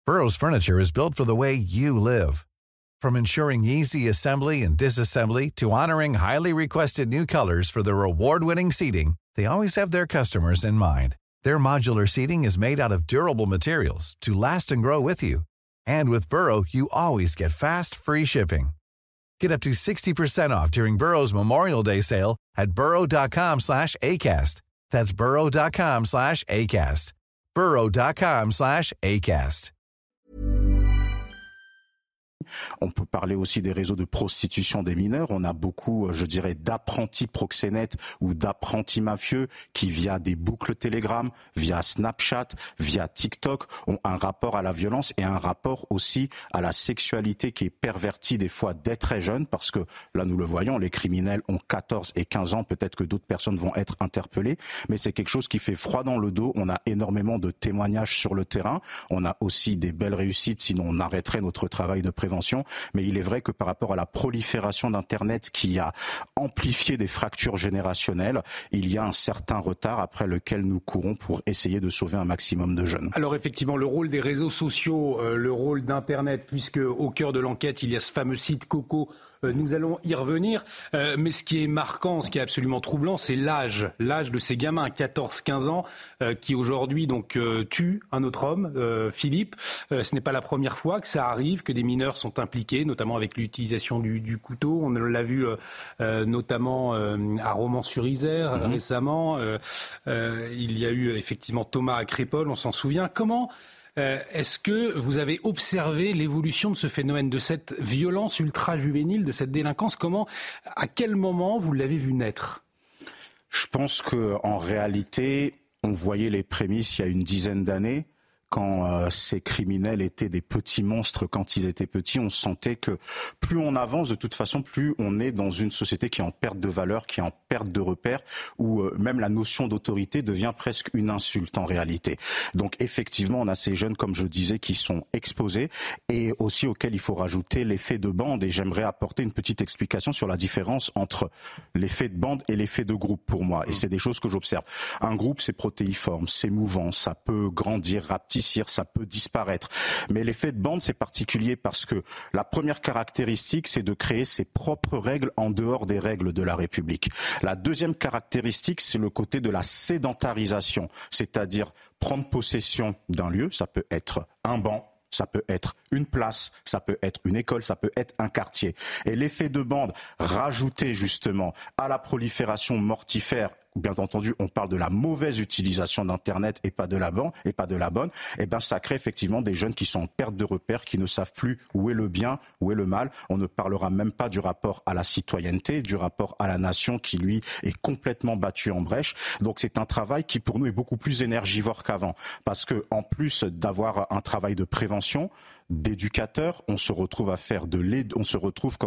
Burrow's furniture is built for the way you live. From ensuring easy assembly and disassembly to honoring highly requested new colors for their award-winning seating, they always have their customers in mind. Their modular seating is made out of durable materials to last and grow with you. And with Burrow, you always get fast, free shipping. Get up to 60% off during Burrow's Memorial Day sale at burrow.com/ACAST. That's burrow.com/ACAST. burrow.com/ACAST. On peut parler aussi des réseaux de prostitution des mineurs. On a beaucoup, je dirais, d'apprentis proxénètes ou d'apprentis mafieux qui, via des boucles Telegram, via Snapchat, via TikTok, ont un rapport à la violence et un rapport aussi à la sexualité qui est pervertie des fois dès très jeune, parce que là, nous le voyons, les criminels ont 14 et 15 ans. Peut-être que d'autres personnes vont être interpellées, mais c'est quelque chose qui fait froid dans le dos. On a énormément de témoignages sur le terrain. On a aussi des belles réussites, sinon on arrêterait notre travail de prévention. Mais il est vrai que par rapport à la prolifération d'Internet qui a amplifié des fractures générationnelles, il y a un certain retard après lequel nous courons pour essayer de sauver un maximum de jeunes. Alors effectivement, le rôle des réseaux sociaux, le rôle d'Internet, puisque au cœur de l'enquête, il y a ce fameux site Coco. Nous allons y revenir, mais ce qui est marquant, ce qui est absolument troublant, c'est l'âge de ces gamins, 14-15 ans, qui aujourd'hui donc tuent un autre homme, Philippe. Ce n'est pas la première fois que ça arrive, que des mineurs sont impliqués, notamment avec l'utilisation du couteau. On l'a vu notamment à Romans-sur-Isère récemment. Il y a eu effectivement Thomas à Crépol, on s'en souvient. Comment est-ce que vous avez observé l'évolution de ce phénomène, de cette violence ultra-juvénile, de cette délinquance ? À quel moment vous l'avez vu naître ? Je pense qu'en réalité, on voyait les prémices il y a une dizaine d'années. Quand ces criminels étaient des petits monstres quand ils étaient petits, on sentait que plus on avance, de toute façon, plus on est dans une société qui est en perte de valeur, qui est en perte de repères, où même la notion d'autorité devient presque une insulte en réalité. Donc effectivement, on a ces jeunes, comme je disais, qui sont exposés et aussi auxquels il faut rajouter l'effet de bande. Et j'aimerais apporter une petite explication sur la différence entre l'effet de bande et l'effet de groupe pour moi. Et c'est des choses que j'observe. Un groupe, c'est protéiforme, c'est mouvant, ça peut grandir, rapetissir, ça peut disparaître. Mais l'effet de bande, c'est particulier parce que la première caractéristique, c'est de créer ses propres règles en dehors des règles de la République. La deuxième caractéristique, c'est le côté de la sédentarisation, c'est-à-dire prendre possession d'un lieu, ça peut être un banc, ça peut être une place, ça peut être une école, ça peut être un quartier. Et l'effet de bande, rajouté justement à la prolifération mortifère, bien entendu, on parle de la mauvaise utilisation d'Internet et pas de la bonne, et ben ça crée effectivement des jeunes qui sont en perte de repères, qui ne savent plus où est le bien, où est le mal. On ne parlera même pas du rapport à la citoyenneté, du rapport à la nation qui, lui, est complètement battu en brèche. Donc c'est un travail qui, pour nous, est beaucoup plus énergivore qu'avant. Parce que, en plus d'avoir un travail de prévention, d'éducateurs, on se retrouve à faire de l'aide, on se retrouve,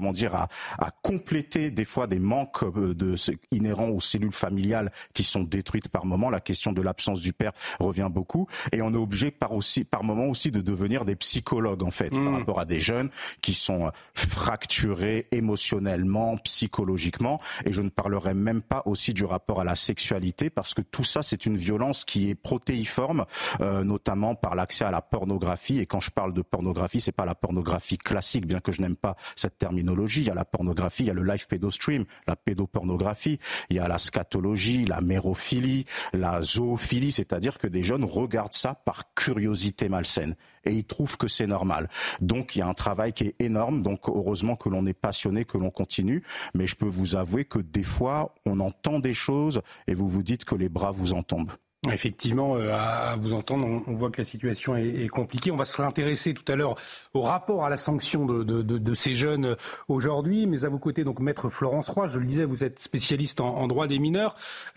à compléter des fois des manques inhérents aux cellules familiales qui sont détruites par moment. La question de l'absence du père revient beaucoup, et on est obligé par moment aussi de devenir des psychologues en fait, par rapport à des jeunes qui sont fracturés émotionnellement, psychologiquement, et je ne parlerai même pas aussi du rapport à la sexualité, parce que tout ça c'est une violence qui est protéiforme, notamment par l'accès à la pornographie. Et quand je parle de pornographie, c'est pas la pornographie classique, bien que je n'aime pas cette terminologie. Il y a la pornographie, il y a le live pédostream, la pédopornographie, il y a la scatologie, la mérophilie, la zoophilie, c'est-à-dire que des jeunes regardent ça par curiosité malsaine et ils trouvent que c'est normal. Donc il y a un travail qui est énorme, donc heureusement que l'on est passionné, que l'on continue, mais je peux vous avouer que des fois on entend des choses et vous vous dites que les bras vous en tombent. Effectivement, à vous entendre, on voit que la situation est compliquée. On va se réintéresser tout à l'heure au rapport à la sanction de ces jeunes aujourd'hui. Mais à vos côtés, donc, Maître Florence Roy, je le disais, vous êtes spécialiste en droit des mineurs.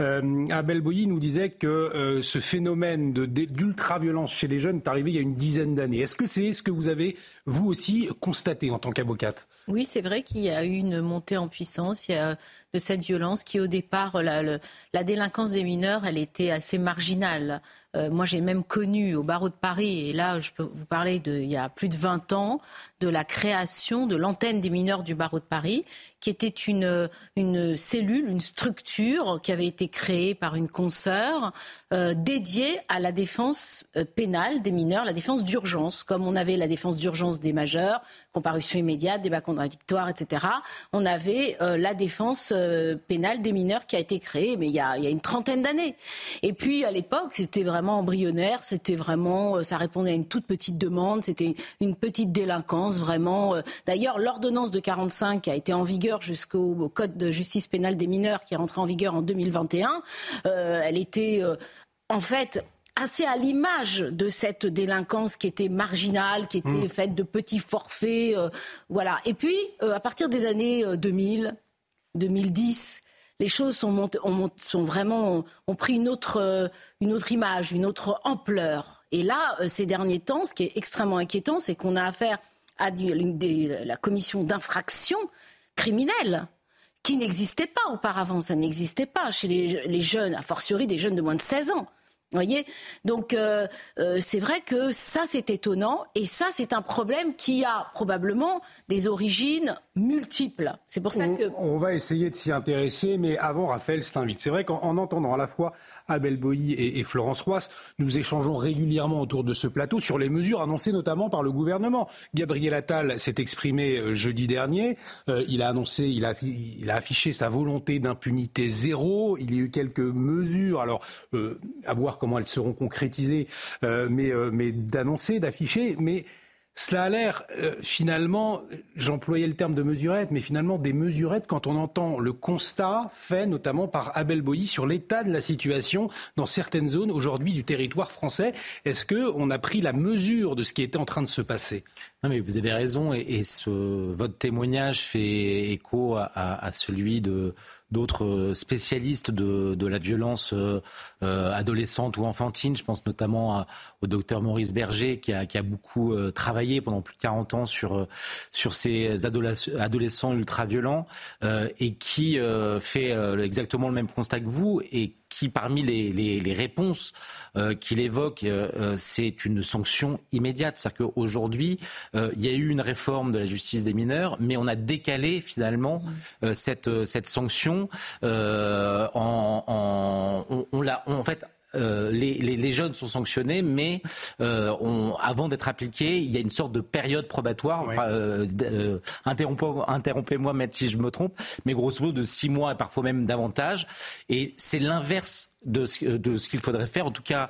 Abel Boilly nous disait que ce phénomène d'ultra-violence chez les jeunes est arrivé il y a une dizaine d'années. Est-ce que c'est ce que vous avez, vous aussi, constaté en tant qu'avocate ? Oui, c'est vrai qu'il y a eu une montée en puissance de cette violence qui, au départ, la délinquance des mineurs, elle était assez marginale. Moi, j'ai même connu au barreau de Paris, et là, je peux vous parler il y a plus de 20 ans, de la création de l'antenne des mineurs du barreau de Paris, qui était une cellule, une structure qui avait été créée par une consoeur dédiée à la défense pénale des mineurs, la défense d'urgence. Comme on avait la défense d'urgence des majeurs, comparution immédiate, débat contradictoire, etc. On avait la défense pénale des mineurs qui a été créée, mais il y a une trentaine d'années. Et puis à l'époque, c'était vraiment embryonnaire, c'était vraiment, ça répondait à une toute petite demande, c'était une petite délinquance vraiment. D'ailleurs, l'ordonnance de 45 qui a été en vigueur jusqu'au Code de justice pénale des mineurs, qui est rentré en vigueur en 2021, elle était en fait assez à l'image de cette délinquance qui était marginale, qui était faite de petits forfaits, voilà. Et puis, à partir des années 2000, 2010, les choses ont pris une autre image, une autre ampleur. Et là, ces derniers temps, ce qui est extrêmement inquiétant, c'est qu'on a affaire à la commission d'infraction criminelle, qui n'existait pas auparavant. Ça n'existait pas chez les jeunes, a fortiori des jeunes de moins de 16 ans. Vous voyez ? Donc, c'est vrai que ça, c'est étonnant. Et ça, c'est un problème qui a probablement des origines multiples. C'est pour ça que... On va essayer de s'y intéresser, mais avant, Raphaël, je t'invite. C'est vrai qu'en entendant à la fois Abel Boilly et Florence Roas, nous échangeons régulièrement autour de ce plateau sur les mesures annoncées notamment par le gouvernement. Gabriel Attal s'est exprimé jeudi dernier. Il a affiché sa volonté d'impunité zéro. Il y a eu quelques mesures, alors à voir comment elles seront concrétisées, mais d'annoncer, d'afficher, mais cela a l'air finalement, j'employais le terme de mesurette, mais finalement des mesurettes quand on entend le constat fait notamment par Abel Boilly sur l'état de la situation dans certaines zones aujourd'hui du territoire français. Est-ce qu'on a pris la mesure de ce qui était en train de se passer ? Non mais vous avez raison et votre témoignage fait écho à celui d'autres spécialistes de la violence adolescente ou enfantine. Je pense notamment au docteur Maurice Berger qui a beaucoup travaillé pendant plus de 40 ans sur ces adolescents ultra-violents et qui fait exactement le même constat que vous et qui, parmi les réponses qu'il évoque, c'est une sanction immédiate. C'est-à-dire qu'aujourd'hui, il y a eu une réforme de la justice des mineurs, mais on a décalé finalement cette sanction. Les jeunes sont sanctionnés, mais avant d'être appliqués, il y a une sorte de période probatoire. Oui. Interrompez-moi, maître, si je me trompe, mais grosso modo de 6 mois et parfois même davantage. Et c'est l'inverse de ce qu'il faudrait faire. En tout cas,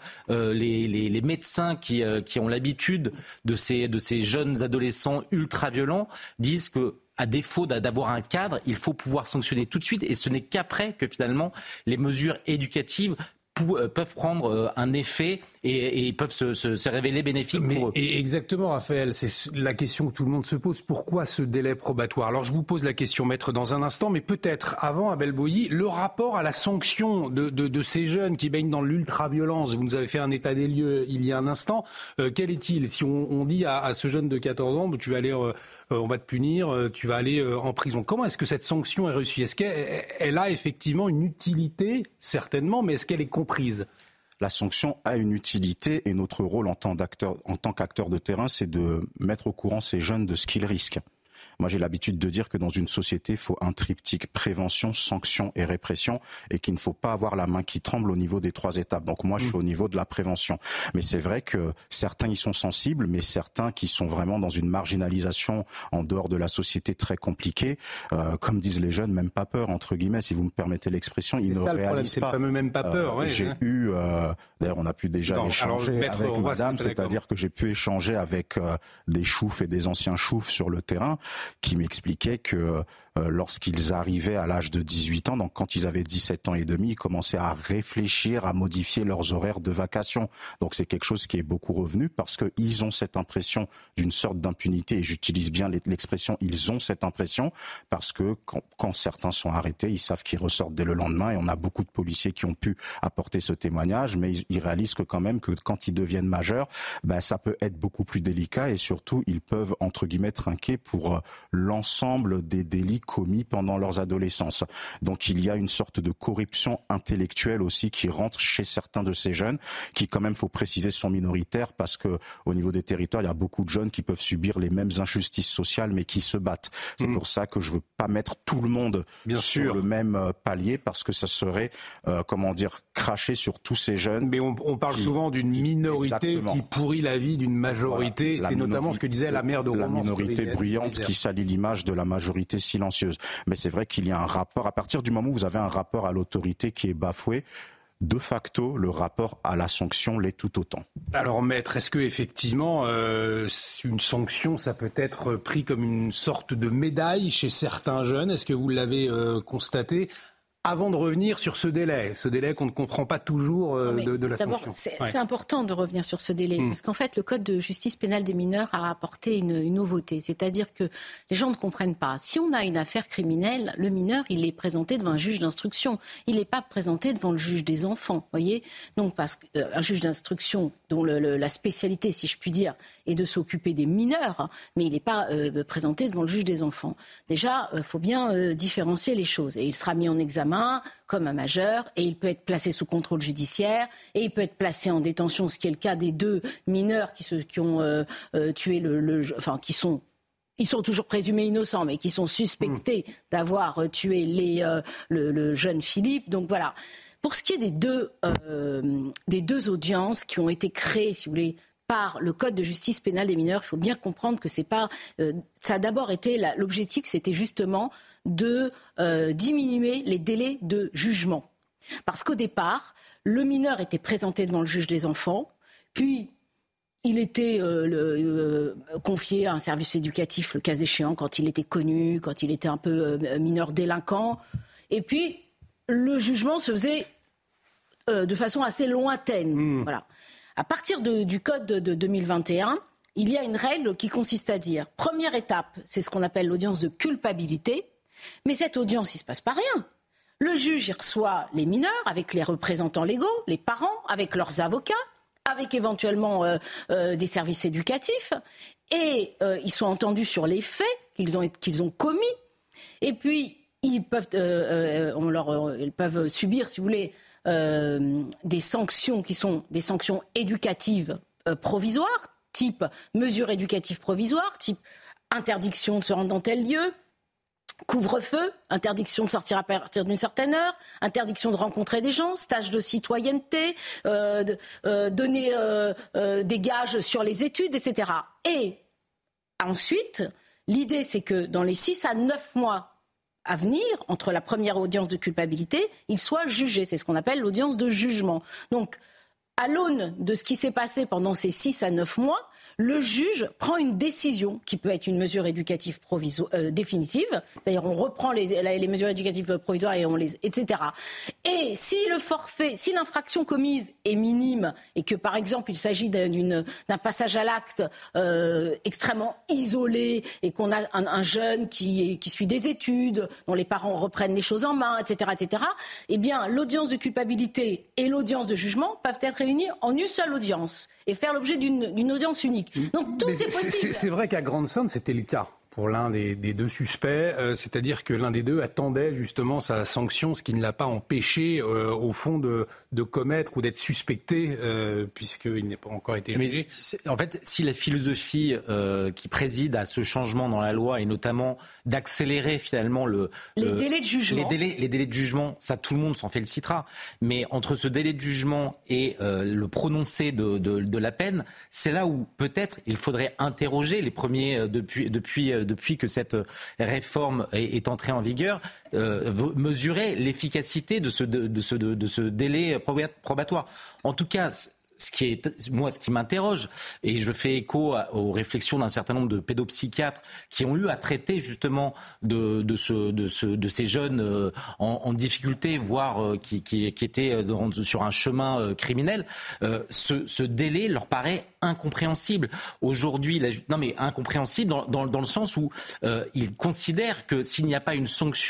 les médecins qui ont l'habitude de ces jeunes adolescents ultra-violents disent que à défaut d'avoir un cadre, il faut pouvoir sanctionner tout de suite. Et ce n'est qu'après que finalement les mesures éducatives peuvent prendre un effet et peuvent se révéler bénéfiques pour eux. Et exactement, Raphaël, c'est la question que tout le monde se pose. Pourquoi ce délai probatoire ? Alors je vous pose la question, maître, dans un instant, mais peut-être avant, Abel Boilly, le rapport à la sanction de ces jeunes qui baignent dans l'ultra-violence. Vous nous avez fait un état des lieux il y a un instant. Quel est-il ? Si on dit à ce jeune de 14 ans, tu vas aller... on va te punir, tu vas aller en prison. Comment est-ce que cette sanction est reçue ? Est-ce qu'elle a effectivement une utilité ? Certainement, mais est-ce qu'elle est comprise ? La sanction a une utilité et notre rôle en tant qu'acteur de terrain, c'est de mettre au courant ces jeunes de ce qu'ils risquent. Moi, j'ai l'habitude de dire que dans une société, il faut un triptyque prévention, sanction et répression et qu'il ne faut pas avoir la main qui tremble au niveau des 3 étapes. Donc moi, je suis au niveau de la prévention. Mais c'est vrai que certains y sont sensibles, mais certains qui sont vraiment dans une marginalisation en dehors de la société très compliquée, comme disent les jeunes, même pas peur, entre guillemets, si vous me permettez l'expression, ils ne réalisent pas. C'est ça le problème, c'est le fameux même pas peur. Ouais, j'ai eu, d'ailleurs, on a pu déjà échanger avec madame, c'est-à-dire que j'ai pu échanger avec des choufs et des anciens choufs sur le terrain, qui m'expliquaient que lorsqu'ils arrivaient à l'âge de 18 ans, donc quand ils avaient 17 ans et demi, ils commençaient à réfléchir, à modifier leurs horaires de vacation. Donc c'est quelque chose qui est beaucoup revenu parce qu'ils ont cette impression d'une sorte d'impunité, et j'utilise bien l'expression, ils ont cette impression, parce que quand certains sont arrêtés, ils savent qu'ils ressortent dès le lendemain, et on a beaucoup de policiers qui ont pu apporter ce témoignage, mais ils réalisent que quand même, que quand ils deviennent majeurs, ça peut être beaucoup plus délicat, et surtout, ils peuvent, entre guillemets, trinquer pour l'ensemble des délits commis pendant leurs adolescences. Donc il y a une sorte de corruption intellectuelle aussi qui rentre chez certains de ces jeunes, qui quand même, faut préciser, sont minoritaires parce que au niveau des territoires, il y a beaucoup de jeunes qui peuvent subir les mêmes injustices sociales mais qui se battent. C'est pour ça que je veux pas mettre tout le monde sur le même palier parce que ça serait, cracher sur tous ces jeunes. Mais on parle souvent d'une minorité qui pourrit la vie d'une majorité. Voilà, c'est notamment ce que disait la maire de Romans. La minorité bruyante qui salit l'image de la majorité silencieuse. Mais c'est vrai qu'il y a un rapport. À partir du moment où vous avez un rapport à l'autorité qui est bafoué, de facto, le rapport à la sanction l'est tout autant. Alors, maître, est-ce que effectivement, une sanction, ça peut être pris comme une sorte de médaille chez certains jeunes? Est-ce que vous l'avez constaté? Avant de revenir sur ce délai qu'on ne comprend pas toujours de la sanction. C'est important de revenir sur ce délai, parce qu'en fait, le Code de justice pénale des mineurs a apporté une nouveauté. C'est-à-dire que les gens ne comprennent pas. Si on a une affaire criminelle, le mineur, il est présenté devant un juge d'instruction. Il n'est pas présenté devant le juge des enfants, voyez. Donc, parce qu'un juge d'instruction dont la spécialité, si je puis dire, est de s'occuper des mineurs, mais il n'est pas présenté devant le juge des enfants. Déjà, il faut bien différencier les choses. Et il sera mis en examen comme un majeur, et il peut être placé sous contrôle judiciaire, et il peut être placé en détention, ce qui est le cas des 2 mineurs qui ont tué ils sont toujours présumés innocents, mais qui sont suspectés d'avoir tué le jeune Philippe. Donc voilà. Pour ce qui est des deux audiences qui ont été créées, si vous voulez, par le Code de justice pénale des mineurs, il faut bien comprendre que c'est pas. Ça a d'abord été l'objectif, c'était justement de diminuer les délais de jugement, parce qu'au départ, le mineur était présenté devant le juge des enfants, puis il était confié à un service éducatif, le cas échéant, quand il était connu, quand il était un peu mineur délinquant, et puis le jugement se faisait de façon assez lointaine. Voilà. À partir du code de 2021, il y a une règle qui consiste à dire, première étape, c'est ce qu'on appelle l'audience de culpabilité, mais cette audience, il ne se passe pas rien. Le juge, il reçoit les mineurs avec les représentants légaux, les parents, avec leurs avocats, avec éventuellement des services éducatifs, et ils sont entendus sur les faits qu'ils ont commis, et puis ils peuvent subir, si vous voulez, des sanctions qui sont des sanctions éducatives provisoires, type mesures éducatives provisoires, type interdiction de se rendre dans tel lieu, couvre-feu, interdiction de sortir à partir d'une certaine heure, interdiction de rencontrer des gens, stage de citoyenneté, donner des gages sur les études, etc. Et ensuite, l'idée, c'est que dans les 6 à 9 mois à venir, entre la première audience de culpabilité, il soit jugé. C'est ce qu'on appelle l'audience de jugement. Donc, à l'aune de ce qui s'est passé pendant ces 6 à 9 mois, le juge prend une décision qui peut être une mesure éducative définitive, c'est-à-dire on reprend les mesures éducatives provisoires et etc. Et si l'infraction commise est minime et que par exemple il s'agit d'un passage à l'acte extrêmement isolé et qu'on a un jeune qui suit des études, dont les parents reprennent les choses en main, etc., eh bien l'audience de culpabilité et l'audience de jugement peuvent être réunies en une seule audience et faire l'objet d'une audience unique. Donc tout est possible. C'est vrai qu'à Grande-Synthe, c'était le cas pour l'un des 2 suspects, c'est-à-dire que l'un des 2 attendait justement sa sanction, ce qui ne l'a pas empêché au fond de commettre ou d'être suspecté, puisqu'il n'a pas encore été jugé. En fait, si la philosophie qui préside à ce changement dans la loi est notamment d'accélérer finalement les délais de jugement. Les délais de jugement, ça tout le monde s'en félicitera. Mais entre ce délai de jugement et le prononcé de la peine, c'est là où peut-être il faudrait interroger les premiers depuis que cette réforme est entrée en vigueur, mesurer l'efficacité de ce délai probatoire. En tout cas, ce qui m'interroge, et je fais écho aux réflexions d'un certain nombre de pédopsychiatres qui ont eu à traiter justement de ces jeunes en difficulté, voire qui étaient sur un chemin criminel, ce délai leur paraît incompréhensible. Aujourd'hui, incompréhensible dans le sens où ils considèrent que s'il n'y a pas une sanction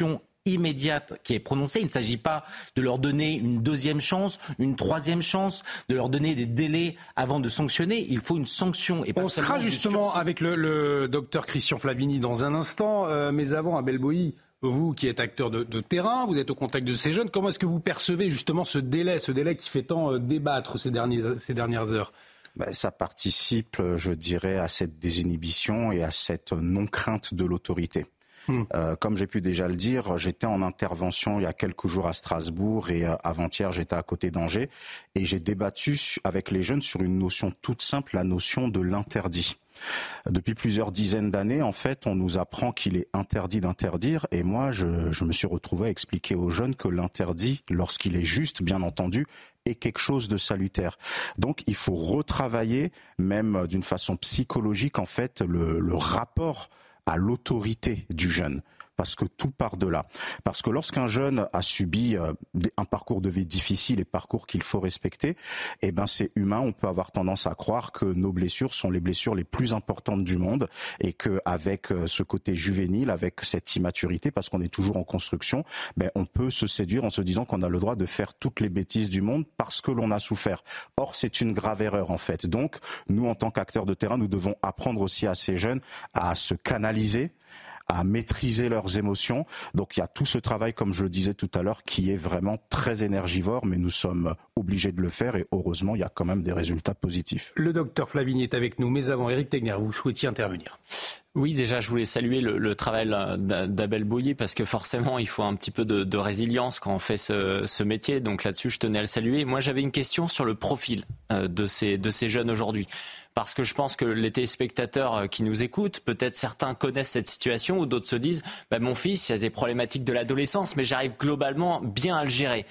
immédiate qui est prononcée. Il ne s'agit pas de leur donner une deuxième chance, une troisième chance, de leur donner des délais avant de sanctionner. Il faut une sanction. Et pas on sera justement avec le docteur Christian Flavini dans un instant, mais avant, Abel Boilly, vous qui êtes acteur de terrain, vous êtes au contact de ces jeunes, comment est-ce que vous percevez justement ce délai qui fait tant débattre ces dernières heures ? Ça participe, je dirais, à cette désinhibition et à cette non-crainte de l'autorité. Comme j'ai pu déjà le dire, j'étais en intervention il y a quelques jours à Strasbourg et avant-hier j'étais à côté d'Angers et j'ai débattu avec les jeunes sur une notion toute simple, la notion de l'interdit. Depuis plusieurs dizaines d'années, en fait, on nous apprend qu'il est interdit d'interdire et moi, je me suis retrouvé à expliquer aux jeunes que l'interdit, lorsqu'il est juste, bien entendu, est quelque chose de salutaire. Donc, il faut retravailler, même d'une façon psychologique, en fait, le rapport à l'autorité du jeune. Parce que tout part de là. Parce que lorsqu'un jeune a subi un parcours de vie difficile et parcours qu'il faut respecter, c'est humain. On peut avoir tendance à croire que nos blessures sont les blessures les plus importantes du monde et qu'avec ce côté juvénile, avec cette immaturité, parce qu'on est toujours en construction, on peut se séduire en se disant qu'on a le droit de faire toutes les bêtises du monde parce que l'on a souffert. Or, c'est une grave erreur en fait. Donc, nous, en tant qu'acteurs de terrain, nous devons apprendre aussi à ces jeunes à se canaliser, à maîtriser leurs émotions. Donc il y a tout ce travail, comme je le disais tout à l'heure, qui est vraiment très énergivore, mais nous sommes obligés de le faire et heureusement, il y a quand même des résultats positifs. Le docteur Flavini est avec nous, mais avant, Éric Tegner, vous souhaitiez intervenir. Oui, déjà, je voulais saluer le travail d'Abel Boilly parce que forcément, il faut un petit peu de résilience quand on fait ce métier. Donc là-dessus, je tenais à le saluer. Moi, j'avais une question sur le profil de ces jeunes aujourd'hui. Parce que je pense que les téléspectateurs qui nous écoutent, peut-être certains connaissent cette situation ou d'autres se disent mon fils, il y a des problématiques de l'adolescence, mais j'arrive globalement bien à le gérer.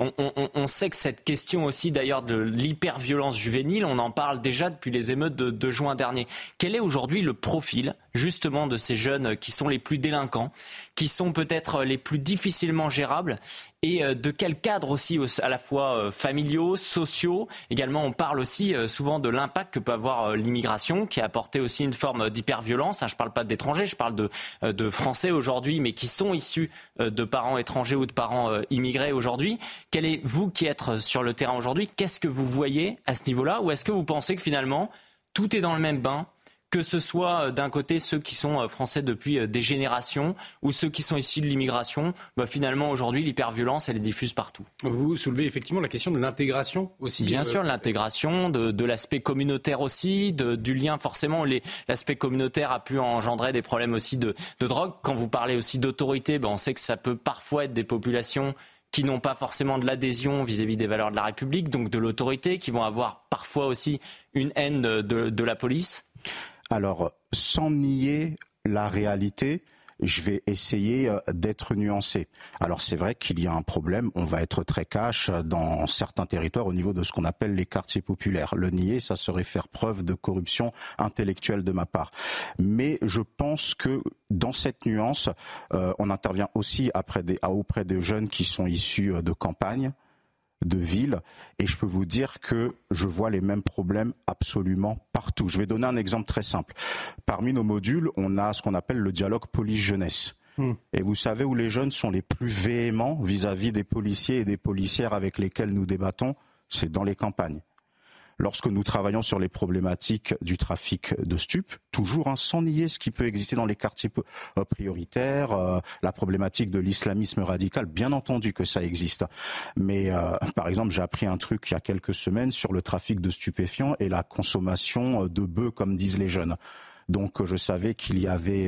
On sait que cette question aussi d'ailleurs de l'hyperviolence juvénile, on en parle déjà depuis les émeutes de juin dernier. Quel est aujourd'hui le profil justement de ces jeunes qui sont les plus délinquants, qui sont peut-être les plus difficilement gérables et de quel cadre aussi à la fois familiaux, sociaux. Également, on parle aussi souvent de l'impact que peut avoir l'immigration, qui a apporté aussi une forme d'hyperviolence. Je ne parle pas d'étrangers, je parle de Français aujourd'hui, mais qui sont issus de parents étrangers ou de parents immigrés aujourd'hui. Quel est, vous qui êtes sur le terrain aujourd'hui, qu'est-ce que vous voyez à ce niveau-là? Ou est-ce que vous pensez que finalement, tout est dans le même bain ? Que ce soit d'un côté ceux qui sont français depuis des générations ou ceux qui sont issus de l'immigration, finalement aujourd'hui l'hyperviolence elle est diffuse partout. Vous soulevez effectivement la question de l'intégration aussi. Bien sûr, de l'intégration, de l'aspect communautaire aussi, du lien forcément. L'aspect communautaire a pu engendrer des problèmes aussi de drogue. Quand vous parlez aussi d'autorité, on sait que ça peut parfois être des populations qui n'ont pas forcément de l'adhésion vis-à-vis des valeurs de la République, donc de l'autorité, qui vont avoir parfois aussi une haine de la police. Alors, sans nier la réalité, je vais essayer d'être nuancé. Alors c'est vrai qu'il y a un problème, on va être très cash dans certains territoires au niveau de ce qu'on appelle les quartiers populaires. Le nier, ça serait faire preuve de corruption intellectuelle de ma part. Mais je pense que dans cette nuance, on intervient aussi auprès des jeunes qui sont issus de campagne, de ville, et je peux vous dire que je vois les mêmes problèmes absolument partout. Je vais donner un exemple très simple. Parmi nos modules, on a ce qu'on appelle le dialogue police-jeunesse. Et vous savez où les jeunes sont les plus véhéments vis-à-vis des policiers et des policières avec lesquels nous débattons? C'est dans les campagnes. Lorsque nous travaillons sur les problématiques du trafic de stupes, toujours sans nier ce qui peut exister dans les quartiers prioritaires, la problématique de l'islamisme radical, bien entendu que ça existe. Mais par exemple, j'ai appris un truc il y a quelques semaines sur le trafic de stupéfiants et la consommation de bœufs, comme disent les jeunes. Donc je savais qu'il y avait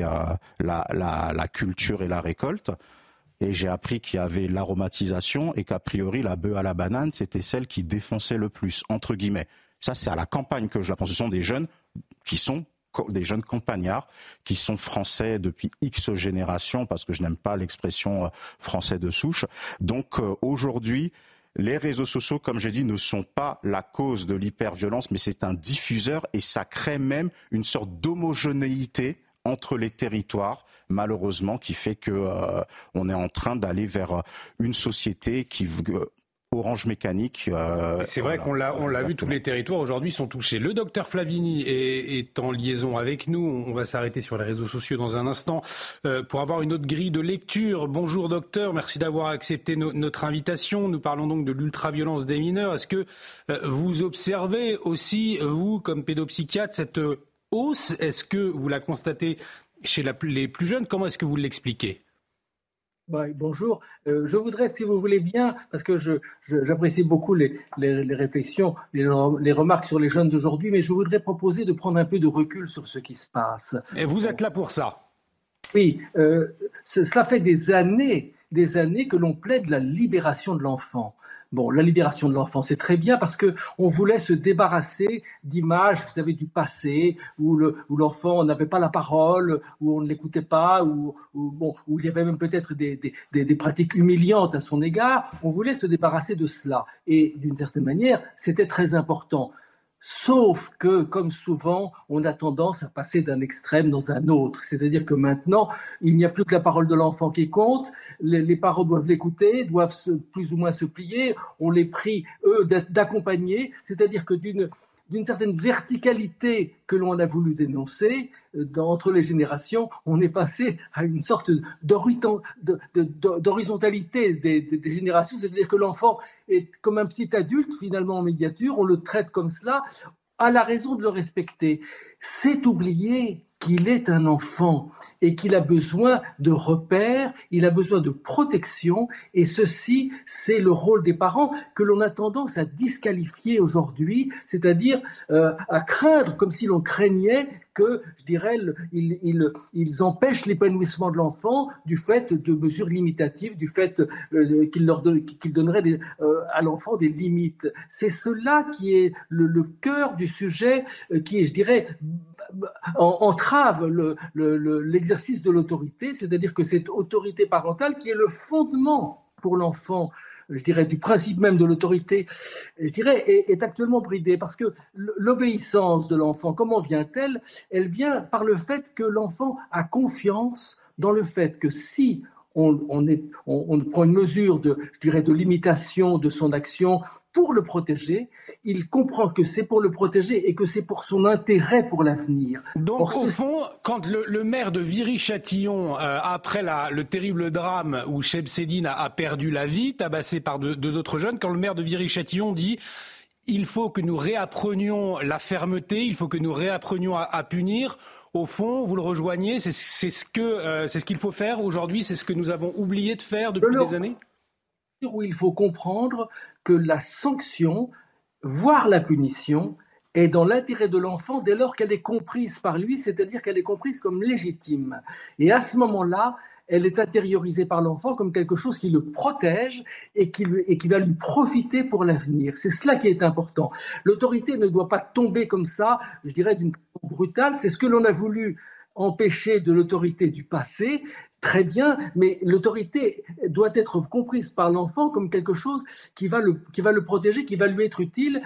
la culture et la récolte. Et j'ai appris qu'il y avait l'aromatisation et qu'a priori, la bœuf à la banane, c'était celle qui défonçait le plus, entre guillemets. Ça, c'est à la campagne que je l'apprends. Ce sont des jeunes qui sont des jeunes campagnards, qui sont français depuis X générations, parce que je n'aime pas l'expression français de souche. Donc aujourd'hui, les réseaux sociaux, comme j'ai dit, ne sont pas la cause de l'hyperviolence, mais c'est un diffuseur et ça crée même une sorte d'homogénéité entre les territoires, malheureusement, qui fait que on est en train d'aller vers une société qui Orange Mécanique. C'est vrai qu'on l'a vu, tous les territoires aujourd'hui sont touchés. Le docteur Flavini est en liaison avec nous. On va s'arrêter sur les réseaux sociaux dans un instant pour avoir une autre grille de lecture. Bonjour docteur, merci d'avoir accepté notre invitation. Nous parlons donc de l'ultraviolence des mineurs. Est-ce que vous observez aussi, vous, comme pédopsychiatre, cette hausse? Est-ce que vous la constatez chez les plus jeunes? Comment est-ce que vous l'expliquez? Ouais, bonjour. Je voudrais, si vous voulez bien, parce que j'apprécie beaucoup les réflexions, les remarques sur les jeunes d'aujourd'hui, mais je voudrais proposer de prendre un peu de recul sur ce qui se passe. Et vous êtes là pour ça? Oui, cela fait des années que l'on plaide la libération de l'enfant. Bon, la libération de l'enfant, c'est très bien parce que on voulait se débarrasser d'images, vous savez, du passé, où l'enfant n'avait pas la parole, où on ne l'écoutait pas, où il y avait même peut-être des pratiques humiliantes à son égard. On voulait se débarrasser de cela. Et d'une certaine manière, c'était très important. Sauf que, comme souvent, on a tendance à passer d'un extrême dans un autre. C'est-à-dire que maintenant, il n'y a plus que la parole de l'enfant qui compte. Les parents doivent l'écouter, doivent plus ou moins se plier. On les prie, eux, d'accompagner. C'est-à-dire que d'une certaine verticalité que l'on a voulu dénoncer entre les générations, on est passé à une sorte d'horizontalité des générations, c'est-à-dire que l'enfant est comme un petit adulte finalement en médiature, on le traite comme cela, a la raison de le respecter. C'est oublier qu'il est un enfant et qu'il a besoin de repères, il a besoin de protection, et ceci, c'est le rôle des parents que l'on a tendance à disqualifier aujourd'hui, c'est-à-dire à craindre, comme si l'on craignait que, je dirais, ils empêchent l'épanouissement de l'enfant du fait de mesures limitatives, du fait qu'ils donneraient à l'enfant des limites. C'est cela qui est le cœur du sujet, qui est, je dirais, entrave l'exercice de l'autorité, c'est-à-dire que cette autorité parentale qui est le fondement pour l'enfant, je dirais, du principe même de l'autorité, je dirais, est actuellement bridée parce que l'obéissance de l'enfant, comment vient-elle? Elle vient par le fait que l'enfant a confiance dans le fait que si on prend une mesure de limitation de son action pour le protéger, il comprend que c'est pour le protéger et que c'est pour son intérêt pour l'avenir. Donc, au fond, quand le maire de Viry-Châtillon, après le terrible drame où Chebsedine a perdu la vie, tabassé par deux autres jeunes, quand le maire de Viry-Châtillon dit « il faut que nous réapprenions la fermeté, il faut que nous réapprenions à punir », au fond, vous le rejoignez, c'est ce qu'il faut faire aujourd'hui, c'est ce que nous avons oublié de faire depuis des années? Où il faut comprendre que la sanction, voire la punition, est dans l'intérêt de l'enfant dès lors qu'elle est comprise par lui, c'est-à-dire qu'elle est comprise comme légitime. Et à ce moment-là, elle est intériorisée par l'enfant comme quelque chose qui le protège et qui va lui profiter pour l'avenir. C'est cela qui est important. L'autorité ne doit pas tomber comme ça, je dirais, d'une façon brutale. C'est ce que l'on a voulu empêcher de l'autorité du passé. Très bien, mais l'autorité doit être comprise par l'enfant comme quelque chose qui va le protéger, qui va lui être utile.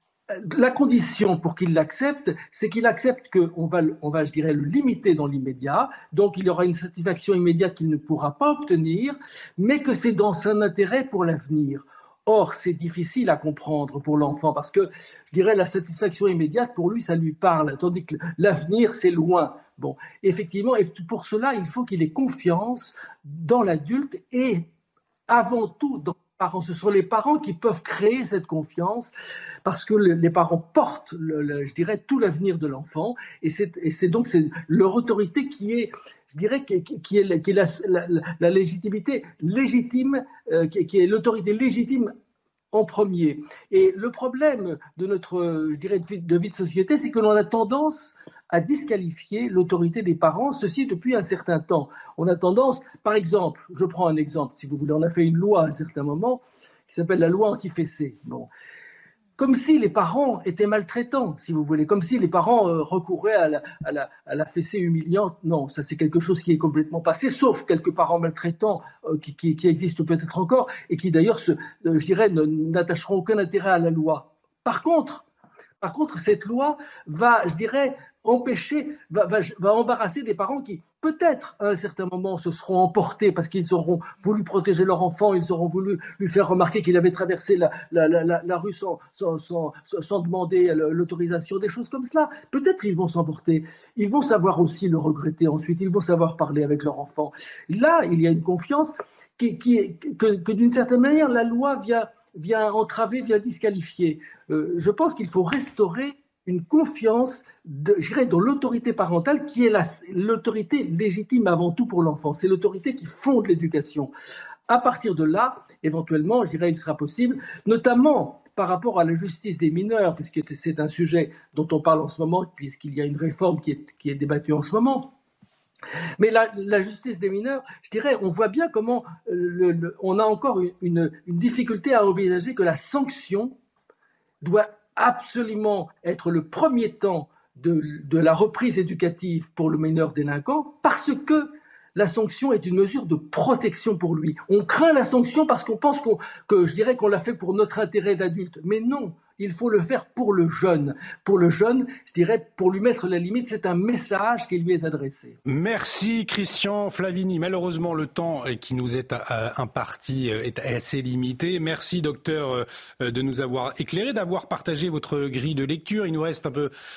La condition pour qu'il l'accepte, c'est qu'il accepte qu'on va, je dirais, le limiter dans l'immédiat, donc il y aura une satisfaction immédiate qu'il ne pourra pas obtenir, mais que c'est dans son intérêt pour l'avenir. Or, c'est difficile à comprendre pour l'enfant parce que, je dirais, la satisfaction immédiate, pour lui, ça lui parle, tandis que l'avenir, c'est loin. Bon, effectivement, et pour cela, il faut qu'il ait confiance dans l'adulte et avant tout dans les parents. Ce sont les parents qui peuvent créer cette confiance parce que les parents portent, je dirais, tout l'avenir de l'enfant et c'est donc leur autorité qui est, je dirais, qui est la légitimité légitime, qui est l'autorité légitime en premier. Et le problème de notre, je dirais, de vie de société, c'est que l'on a tendance à disqualifier l'autorité des parents, ceci depuis un certain temps. On a tendance, par exemple, je prends un exemple, si vous voulez, on a fait une loi à un certain moment qui s'appelle la loi anti-fessée. Bon. Comme si les parents étaient maltraitants, si vous voulez, comme si les parents recouraient à la fessée humiliante. Non, ça c'est quelque chose qui est complètement passé, sauf quelques parents maltraitants qui existent peut-être encore et qui d'ailleurs, je dirais, n'attacheront aucun intérêt à la loi. Par contre, cette loi va, je dirais, empêcher, va embarrasser des parents qui, peut-être, à un certain moment, se seront emportés parce qu'ils auront voulu protéger leur enfant, ils auront voulu lui faire remarquer qu'il avait traversé la rue sans demander l'autorisation, des choses comme cela. Peut-être ils vont s'emporter. Ils vont savoir aussi le regretter ensuite. Ils vont savoir parler avec leur enfant. Là, il y a une confiance que d'une certaine manière, la loi vient entraver, vient disqualifier. Je pense qu'il faut restaurer une confiance dans l'autorité parentale qui est l'autorité légitime avant tout pour l'enfant. C'est l'autorité qui fonde l'éducation. À partir de là, éventuellement, il sera possible, notamment par rapport à la justice des mineurs, puisque c'est un sujet dont on parle en ce moment, puisqu'il y a une réforme qui est débattue en ce moment. Mais la justice des mineurs, on voit bien comment on a encore une difficulté à envisager que la sanction doit absolument être le premier temps de la reprise éducative pour le mineur délinquant, parce que la sanction est une mesure de protection pour lui. On craint la sanction parce qu'on pense qu'on l'a fait pour notre intérêt d'adulte. Mais non, il faut le faire pour le jeune. Pour le jeune, pour lui mettre la limite, c'est un message qui lui est adressé. Merci Christian Flavini. Malheureusement, le temps qui nous est imparti est assez limité. Merci docteur de nous avoir éclairé, d'avoir partagé votre grille de lecture. Il nous reste un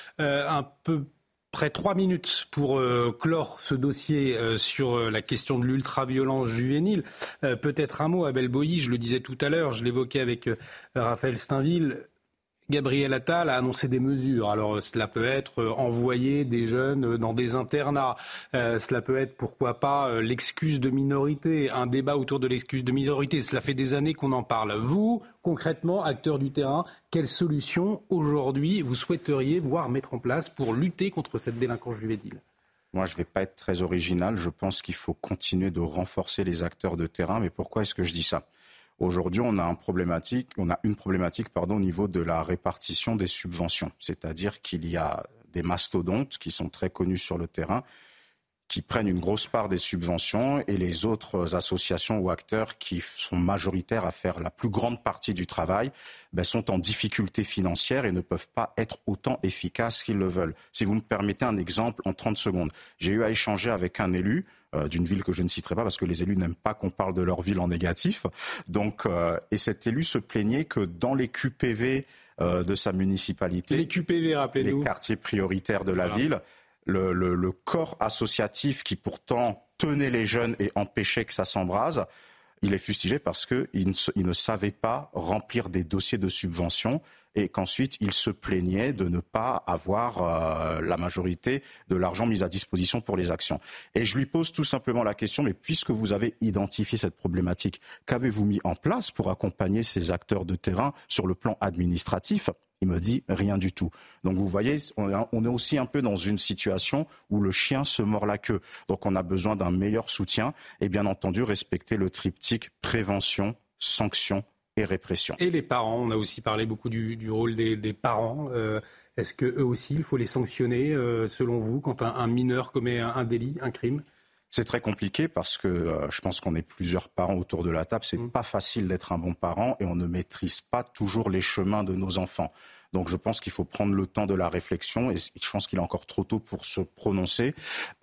peu près 3 minutes pour clore ce dossier sur la question de l'ultraviolence juvénile. Peut-être un mot, Abel Boilly, je le disais tout à l'heure, je l'évoquais avec Raphaël Steinville. Gabriel Attal a annoncé des mesures. Alors cela peut être envoyer des jeunes dans des internats. Cela peut être, pourquoi pas, l'excuse de minorité, un débat autour de l'excuse de minorité. Cela fait des années qu'on en parle. Vous, concrètement, acteurs du terrain, quelles solutions aujourd'hui vous souhaiteriez voir mettre en place pour lutter contre cette délinquance juvénile ? Moi, je ne vais pas être très original. Je pense qu'il faut continuer de renforcer les acteurs de terrain. Mais pourquoi est-ce que je dis ça ? Aujourd'hui, on a une problématique au niveau de la répartition des subventions. C'est-à-dire qu'il y a des mastodontes qui sont très connus sur le terrain, qui prennent une grosse part des subventions, et les autres associations ou acteurs qui sont majoritaires à faire la plus grande partie du travail sont en difficulté financière et ne peuvent pas être autant efficaces qu'ils le veulent. Si vous me permettez un exemple en 30 secondes. J'ai eu à échanger avec un élu d'une ville que je ne citerai pas parce que les élus n'aiment pas qu'on parle de leur ville en négatif. Donc, et cet élu se plaignait que dans les QPV de sa municipalité, les QPV, rappelez-nous, les quartiers prioritaires de la ville, le corps associatif qui pourtant tenait les jeunes et empêchait que ça s'embrase, il est fustigé parce qu'il ne savait pas remplir des dossiers de subvention et qu'ensuite il se plaignait de ne pas avoir la majorité de l'argent mis à disposition pour les actions. Et je lui pose tout simplement la question, mais puisque vous avez identifié cette problématique, qu'avez-vous mis en place pour accompagner ces acteurs de terrain sur le plan administratif ? Il me dit rien du tout. Donc vous voyez, on est aussi un peu dans une situation où le chien se mord la queue. Donc on a besoin d'un meilleur soutien et bien entendu respecter le triptyque prévention, sanction et répression. Et les parents, on a aussi parlé beaucoup du rôle des parents. Est-ce qu'eux aussi, il faut les sanctionner selon vous quand un mineur commet un délit, un crime ? C'est très compliqué parce que je pense qu'on est plusieurs parents autour de la table. C'est pas facile d'être un bon parent et on ne maîtrise pas toujours les chemins de nos enfants. Donc je pense qu'il faut prendre le temps de la réflexion et je pense qu'il est encore trop tôt pour se prononcer.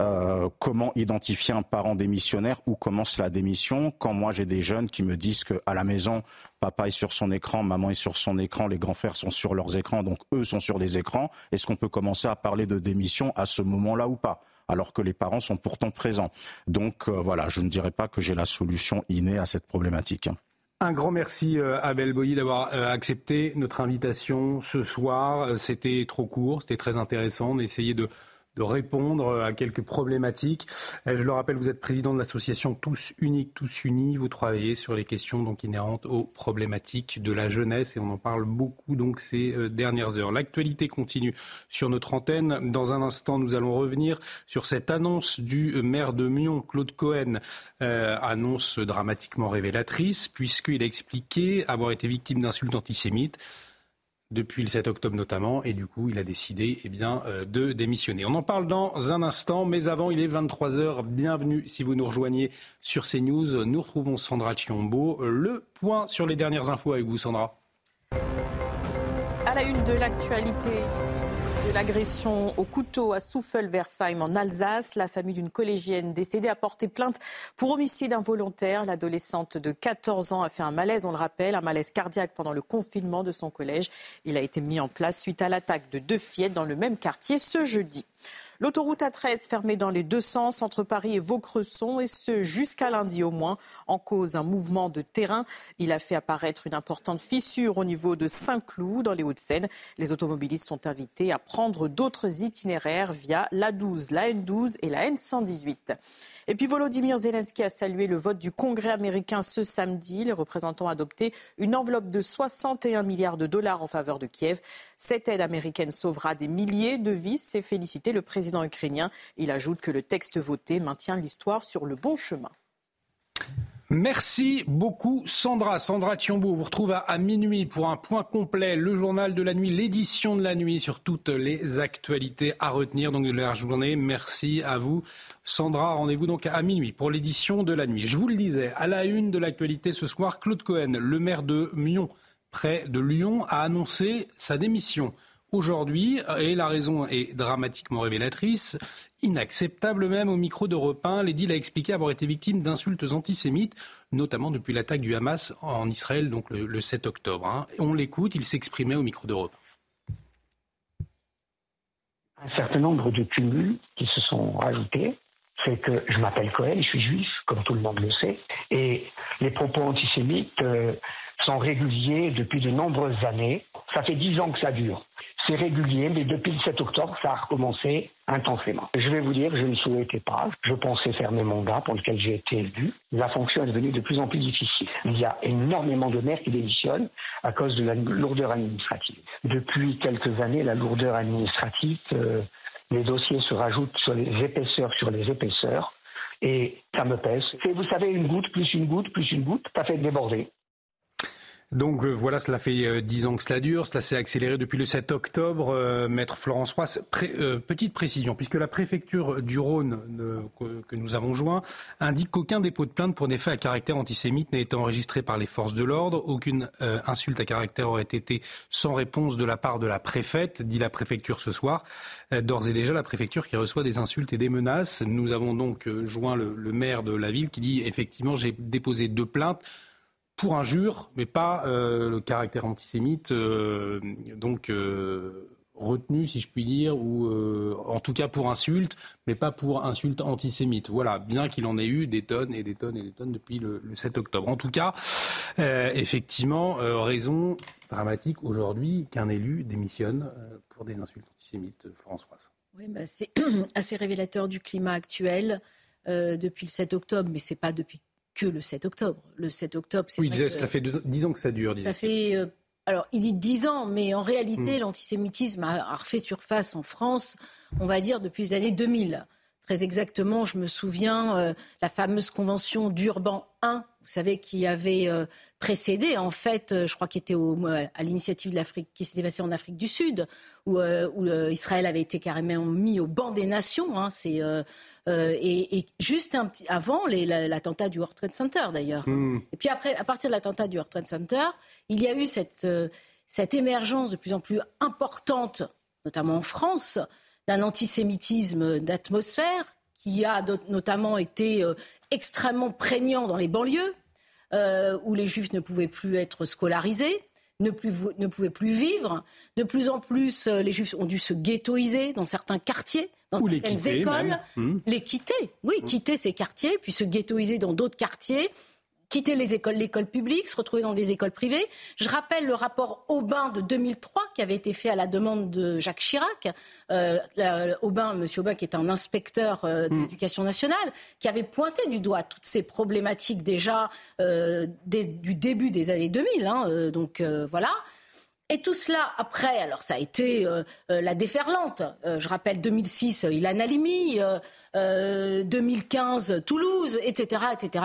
Comment identifier un parent démissionnaire, où commence la démission? Quand moi j'ai des jeunes qui me disent qu'à la maison, papa est sur son écran, maman est sur son écran, les grands frères sont sur leurs écrans, donc eux sont sur les écrans, est-ce qu'on peut commencer à parler de démission à ce moment-là ou pas ? Alors que les parents sont pourtant présents. Donc voilà, je ne dirais pas que j'ai la solution innée à cette problématique. Un grand merci Abel Boilly d'avoir accepté notre invitation ce soir. C'était trop court, c'était très intéressant d'essayer de répondre à quelques problématiques. Je le rappelle, vous êtes président de l'association Tous Uniques, Tous Unis. Vous travaillez sur les questions donc inhérentes aux problématiques de la jeunesse et on en parle beaucoup donc ces dernières heures. L'actualité continue sur notre antenne. Dans un instant, nous allons revenir sur cette annonce du maire de Myon, Claude Cohen. Annonce dramatiquement révélatrice puisqu'il a expliqué avoir été victime d'insultes antisémites depuis le 7 octobre notamment, et du coup, il a décidé de démissionner. On en parle dans un instant, mais avant, il est 23h. Bienvenue si vous nous rejoignez sur CNews. Nous retrouvons Sandra Chiombo. Le point sur les dernières infos avec vous, Sandra. À la une de l'actualité l'agression au couteau à Souffel-Versheim en Alsace. La famille d'une collégienne décédée a porté plainte pour homicide involontaire. L'adolescente de 14 ans a fait un malaise, on le rappelle, un malaise cardiaque pendant le confinement de son collège. Il a été mis en place suite à l'attaque de 2 fillettes dans le même quartier ce jeudi. L'autoroute A13 fermée dans les 2 sens entre Paris et Vaucresson, et ce jusqu'à lundi au moins. En cause, un mouvement de terrain. Il a fait apparaître une importante fissure au niveau de Saint-Cloud dans les Hauts-de-Seine. Les automobilistes sont invités à prendre d'autres itinéraires via l'A12, la N12 et la N118. Et puis Volodymyr Zelensky a salué le vote du Congrès américain ce samedi. Les représentants ont adopté une enveloppe de 61 milliards de dollars en faveur de Kiev. Cette aide américaine sauvera des milliers de vies, s'est félicité le président ukrainien. Il ajoute que le texte voté maintient l'histoire sur le bon chemin. Merci beaucoup Sandra. Sandra Thiambo vous retrouve à minuit pour un point complet, le journal de la nuit, l'édition de la nuit sur toutes les actualités à retenir donc de la journée. Merci à vous Sandra. Rendez-vous donc à minuit pour l'édition de la nuit. Je vous le disais, à la une de l'actualité ce soir, Claude Cohen, le maire de Mion, près de Lyon, a annoncé sa démission aujourd'hui, et la raison est dramatiquement révélatrice, inacceptable même au micro d'Europe 1. L'édile a expliqué avoir été victime d'insultes antisémites, notamment depuis l'attaque du Hamas en Israël, donc le 7 octobre. On l'écoute, il s'exprimait au micro d'Europe 1. Un certain nombre de cumuls qui se sont rajoutés. C'est que je m'appelle Cohen, je suis juif, comme tout le monde le sait, et les propos antisémites sont réguliers depuis de nombreuses années. Ça fait 10 ans que ça dure. C'est régulier, mais depuis le 7 octobre, ça a recommencé intensément. Je vais vous dire, je ne souhaitais pas. Je pensais faire mes mandats pour lesquels j'ai été élu. La fonction est devenue de plus en plus difficile. Il y a énormément de maires qui démissionnent à cause de la lourdeur administrative. Depuis quelques années, la lourdeur administrative, les dossiers se rajoutent sur les épaisseurs, et ça me pèse. Et vous savez, une goutte, plus une goutte, plus une goutte, ça fait déborder. Donc voilà, cela fait 10 ans que cela dure, cela s'est accéléré depuis le 7 octobre. Maître Florence Roy, petite précision, puisque la préfecture du Rhône que nous avons joint indique qu'aucun dépôt de plainte pour des faits à caractère antisémite n'a été enregistré par les forces de l'ordre. Aucune insulte à caractère aurait été sans réponse de la part de la préfète, dit la préfecture ce soir. D'ores et déjà, la préfecture qui reçoit des insultes et des menaces. Nous avons donc joint le maire de la ville qui dit effectivement j'ai déposé 2 plaintes pour injure, mais pas le caractère antisémite, retenu, si je puis dire, ou en tout cas pour insulte, mais pas pour insulte antisémite. Voilà, bien qu'il en ait eu des tonnes et des tonnes et des tonnes depuis le 7 octobre. En tout cas, effectivement, raison dramatique aujourd'hui qu'un élu démissionne pour des insultes antisémites, Florence Roy. Oui, c'est assez révélateur du climat actuel depuis le 7 octobre, mais c'est pas depuis que le 7 octobre. Le 7 octobre, c'est oui, ça fait 10 ans que ça dure. Ça fait, alors, il dit 10 ans, mais en réalité, l'antisémitisme a refait surface en France, on va dire, depuis les années 2000. Très exactement, je me souviens, la fameuse convention d'Urban I, vous savez, qui avait précédé, en fait, je crois qu'il était à l'initiative de l'Afrique, qui s'était passée en Afrique du Sud, où Israël avait été carrément mis au banc des nations. Et juste avant l'attentat du World Trade Center, d'ailleurs. Et puis après, à partir de l'attentat du World Trade Center, il y a eu cette émergence de plus en plus importante, notamment en France, d'un antisémitisme d'atmosphère qui a notamment été extrêmement prégnant dans les banlieues, où les juifs ne pouvaient plus être scolarisés, ne pouvaient plus vivre. De plus en plus, les juifs ont dû se ghettoiser dans certains quartiers, dans ou certaines écoles. Les quitter, quitter ces quartiers, puis se ghettoiser dans d'autres quartiers. Quitter l'école publique, se retrouver dans des écoles privées. Je rappelle le rapport Aubin de 2003 qui avait été fait à la demande de Jacques Chirac. M. Aubin, qui est un inspecteur de l'éducation nationale, qui avait pointé du doigt toutes ces problématiques déjà du début des années 2000. Voilà. Et tout cela, après, alors ça a été la déferlante. Je rappelle 2006, Ilan Halimi, 2015, Toulouse, etc.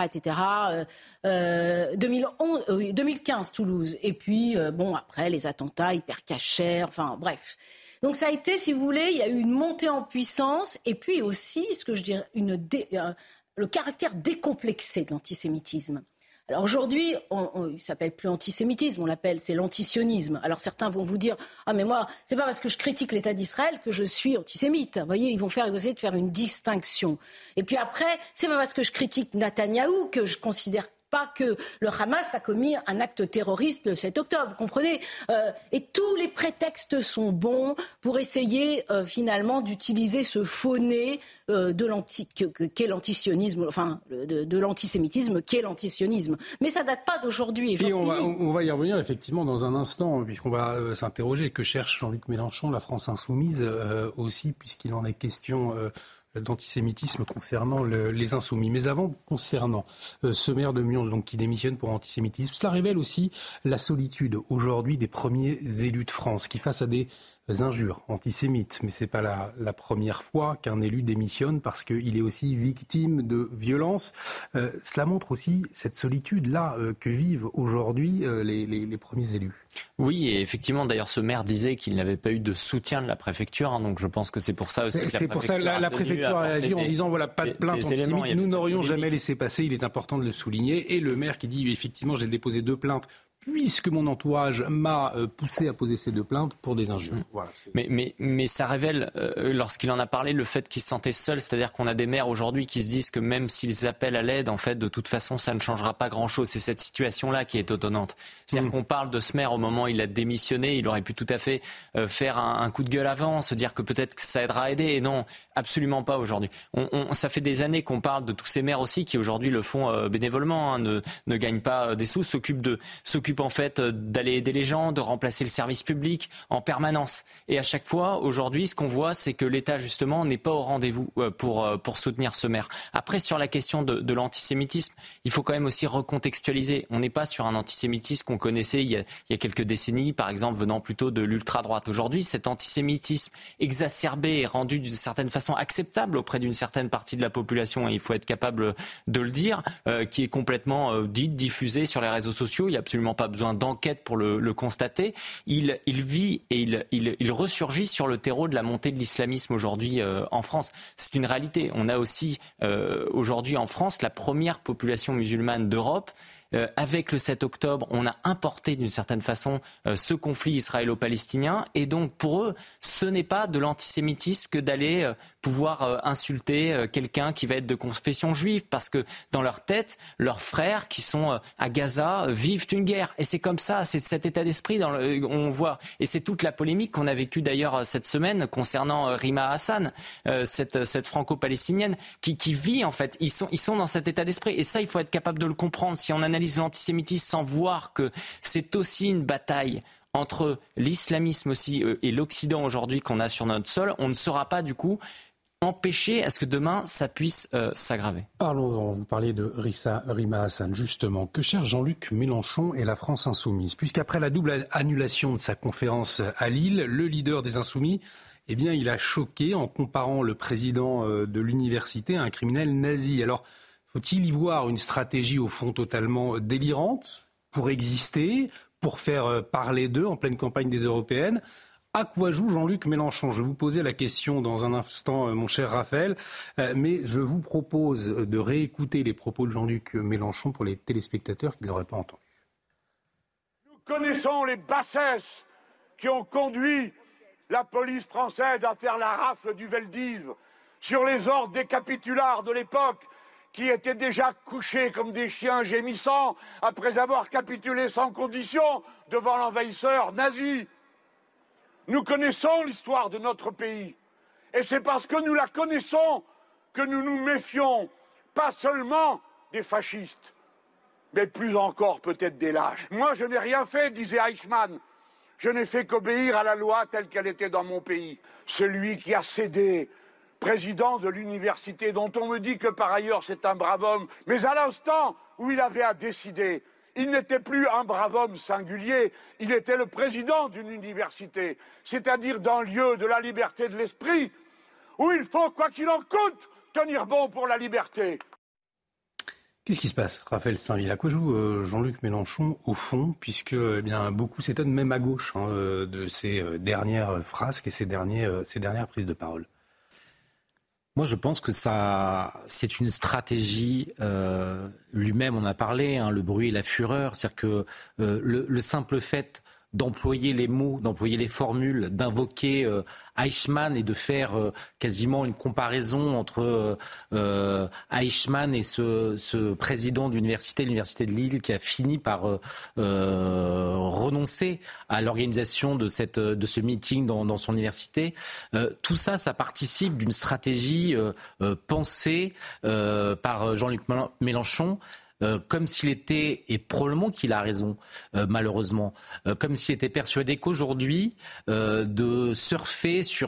2015, Toulouse. Et puis, après, les attentats, Hypercacher, enfin, bref. Donc ça a été, si vous voulez, il y a eu une montée en puissance, et puis aussi, ce que je dirais, le caractère décomplexé de l'antisémitisme. Alors aujourd'hui, il s'appelle plus antisémitisme, c'est l'antisionisme. Alors certains vont vous dire, mais moi, c'est pas parce que je critique l'État d'Israël que je suis antisémite. Vous voyez, ils vont essayer de faire une distinction. Et puis après, c'est pas parce que je critique Netanyahou que je considère pas que le Hamas a commis un acte terroriste le 7 octobre, vous comprenez, et tous les prétextes sont bons pour essayer finalement d'utiliser ce faux nez qu'est l'antisionisme, enfin de l'antisémitisme qu'est l'antisionisme. Mais ça date pas d'aujourd'hui. Et on va y revenir effectivement dans un instant, puisqu'on va s'interroger que cherche Jean-Luc Mélenchon, la France insoumise aussi, puisqu'il en est question d'antisémitisme concernant les insoumis. Mais avant, concernant ce maire de Mions donc, qui démissionne pour antisémitisme, cela révèle aussi la solitude aujourd'hui des premiers élus de France qui, face à des injures antisémites, mais ce n'est pas la première fois qu'un élu démissionne parce qu'il est aussi victime de violences. Cela montre aussi cette solitude-là que vivent aujourd'hui les premiers élus. Oui, et effectivement, d'ailleurs, ce maire disait qu'il n'avait pas eu de soutien de la préfecture, donc je pense que c'est pour ça aussi que la préfecture a réagi en disant voilà, pas de plainte antisémite, nous n'aurions jamais laissé passer, il est important de le souligner. Et le maire qui dit effectivement j'ai déposé 2 plaintes puisque mon entourage m'a poussé à poser ces 2 plaintes pour des injures. Voilà, mais ça révèle, lorsqu'il en a parlé, le fait qu'il se sentait seul, c'est-à-dire qu'on a des maires aujourd'hui qui se disent que même s'ils appellent à l'aide, en fait, de toute façon, ça ne changera pas grand-chose. C'est cette situation-là qui est étonnante. C'est-à-dire qu'on parle de ce maire au moment où il a démissionné, il aurait pu tout à fait faire un coup de gueule avant, se dire que peut-être que ça aidera à aider, et non, absolument pas aujourd'hui. Ça fait des années qu'on parle de tous ces maires aussi qui aujourd'hui le font bénévolement, ne gagnent pas des sous, s'occupent en fait d'aller aider les gens, de remplacer le service public en permanence. Et à chaque fois, aujourd'hui, ce qu'on voit, c'est que l'État, justement, n'est pas au rendez-vous pour soutenir ce maire. Après, sur la question de l'antisémitisme, il faut quand même aussi recontextualiser. On n'est pas sur un antisémitisme qu'on connaissait il y a quelques décennies, par exemple, venant plutôt de l'ultra-droite. Aujourd'hui, cet antisémitisme exacerbé est rendu d'une certaine façon acceptable auprès d'une certaine partie de la population, et il faut être capable de le dire, qui est complètement diffusé sur les réseaux sociaux. Il n'y a absolument pas besoin d'enquête pour le constater. Il vit et il ressurgit sur le terreau de la montée de l'islamisme aujourd'hui en France. C'est une réalité. On a aussi aujourd'hui en France la première population musulmane d'Europe. Avec le 7 octobre, on a importé d'une certaine façon ce conflit israélo-palestinien, et donc pour eux, ce n'est pas de l'antisémitisme que d'aller pouvoir insulter quelqu'un qui va être de confession juive, parce que dans leur tête, leurs frères qui sont à Gaza vivent une guerre, et c'est comme ça, c'est cet état d'esprit on voit, et c'est toute la polémique qu'on a vécue d'ailleurs cette semaine concernant Rima Hassan, cette franco-palestinienne qui vit en fait, ils sont dans cet état d'esprit, et ça il faut être capable de le comprendre. Si on analyse l'antisémitisme sans voir que c'est aussi une bataille entre l'islamisme aussi et l'Occident aujourd'hui qu'on a sur notre sol, on ne sera pas du coup empêcher à ce que demain ça puisse s'aggraver. Parlons-en, vous parliez de Rima Hassan, justement. Que cherche Jean-Luc Mélenchon et la France insoumise? Puisqu'après la double annulation de sa conférence à Lille, le leader des insoumis, il a choqué en comparant le président de l'université à un criminel nazi. Alors, faut-il y voir une stratégie au fond totalement délirante pour exister, pour faire parler d'eux en pleine campagne des européennes? À quoi joue Jean-Luc Mélenchon? Je vais vous poser la question dans un instant, mon cher Raphaël, mais je vous propose de réécouter les propos de Jean-Luc Mélenchon pour les téléspectateurs qui ne l'auraient pas entendu. Nous connaissons les bassesses qui ont conduit la police française à faire la rafle du Veldiv sur les ordres des capitulards de l'époque, qui étaient déjà couchés comme des chiens gémissants après avoir capitulé sans condition devant l'envahisseur nazi. Nous connaissons l'histoire de notre pays, et c'est parce que nous la connaissons que nous nous méfions, pas seulement des fascistes, mais plus encore peut-être des lâches. Moi, je n'ai rien fait, disait Eichmann. Je n'ai fait qu'obéir à la loi telle qu'elle était dans mon pays. Celui qui a cédé, président de l'université, dont on me dit que par ailleurs c'est un brave homme, mais à l'instant où il avait à décider, il n'était plus un brave homme singulier, il était le président d'une université, c'est-à-dire d'un lieu de la liberté de l'esprit, où il faut, quoi qu'il en coûte, tenir bon pour la liberté. Qu'est-ce qui se passe, Raphaël Steinville? À quoi joue Jean-Luc Mélenchon au fond, puisque beaucoup s'étonnent même à gauche de ces dernières frasques et ces dernières prises de parole? Moi, je pense que c'est une stratégie. Lui-même en a parlé, le bruit et la fureur. C'est-à-dire que le simple fait d'employer les mots, d'employer les formules, d'invoquer Eichmann et de faire quasiment une comparaison entre Eichmann et ce président d'université, l'université de Lille, qui a fini par renoncer à l'organisation de ce meeting dans son université. Tout ça, ça participe d'une stratégie pensée par Jean-Luc Mélenchon. Comme s'il était, et probablement qu'il a raison, malheureusement, comme s'il était persuadé qu'aujourd'hui, de surfer sur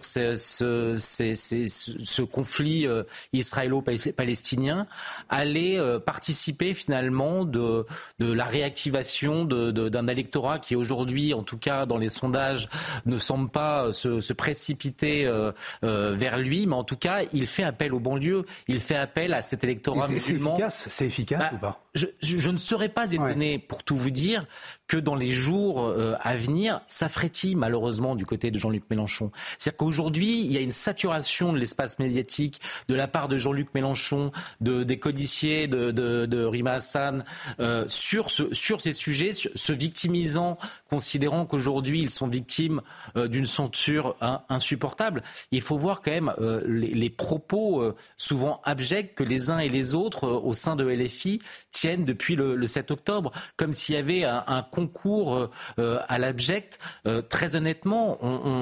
ce conflit israélo-palestinien allait participer finalement de la réactivation d'un électorat qui aujourd'hui, en tout cas dans les sondages, ne semble pas se précipiter vers lui, mais en tout cas, il fait appel aux banlieues, il fait appel à cet électorat musulman. C'est efficace ou pas ? Je ne serais pas étonné, pour tout vous dire, que dans les jours à venir, ça frétille malheureusement du côté de Jean-Luc Mélenchon. C'est-à-dire qu'aujourd'hui, il y a une saturation de l'espace médiatique de la part de Jean-Luc Mélenchon, des codiciers de Rima Hassan, sur ces sujets, se victimisant, considérant qu'aujourd'hui, ils sont victimes d'une censure insupportable. Il faut voir quand même les propos souvent abjects que les uns et les autres au sein de LFI tiennent depuis le 7 octobre, comme s'il y avait un concours à l'abject. Très honnêtement,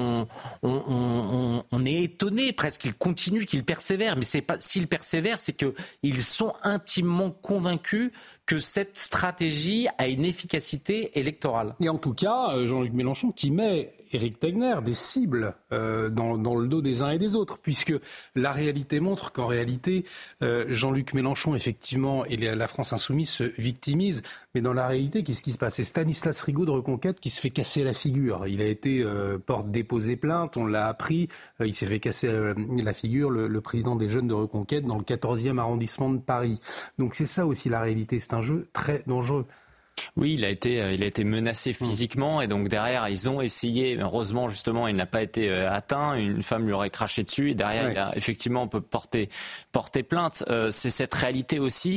on est étonné presque qu'il continue, qu'il persévère. Mais c'est pas, s'il persévère, c'est qu'ils sont intimement convaincus que cette stratégie a une efficacité électorale. Et en tout cas, Jean-Luc Mélenchon qui met Éric Tegner des cibles dans le dos des uns et des autres, puisque la réalité montre qu'en réalité, Jean-Luc Mélenchon, effectivement, et la France Insoumise se victimisent. Mais dans la réalité, qu'est-ce qui se passe ? C'est Stanislas Rigaud de Reconquête qui se fait casser la figure. Il a été déposé plainte, on l'a appris. Il s'est fait casser la figure, le président des Jeunes de Reconquête, dans le 14e arrondissement de Paris. Donc c'est ça aussi la réalité. C'est un jeu très dangereux. Oui, il a été menacé physiquement et donc derrière ils ont essayé. Heureusement justement, il n'a pas été atteint. Une femme lui aurait craché dessus et derrière il a effectivement on peut porter plainte. C'est cette réalité aussi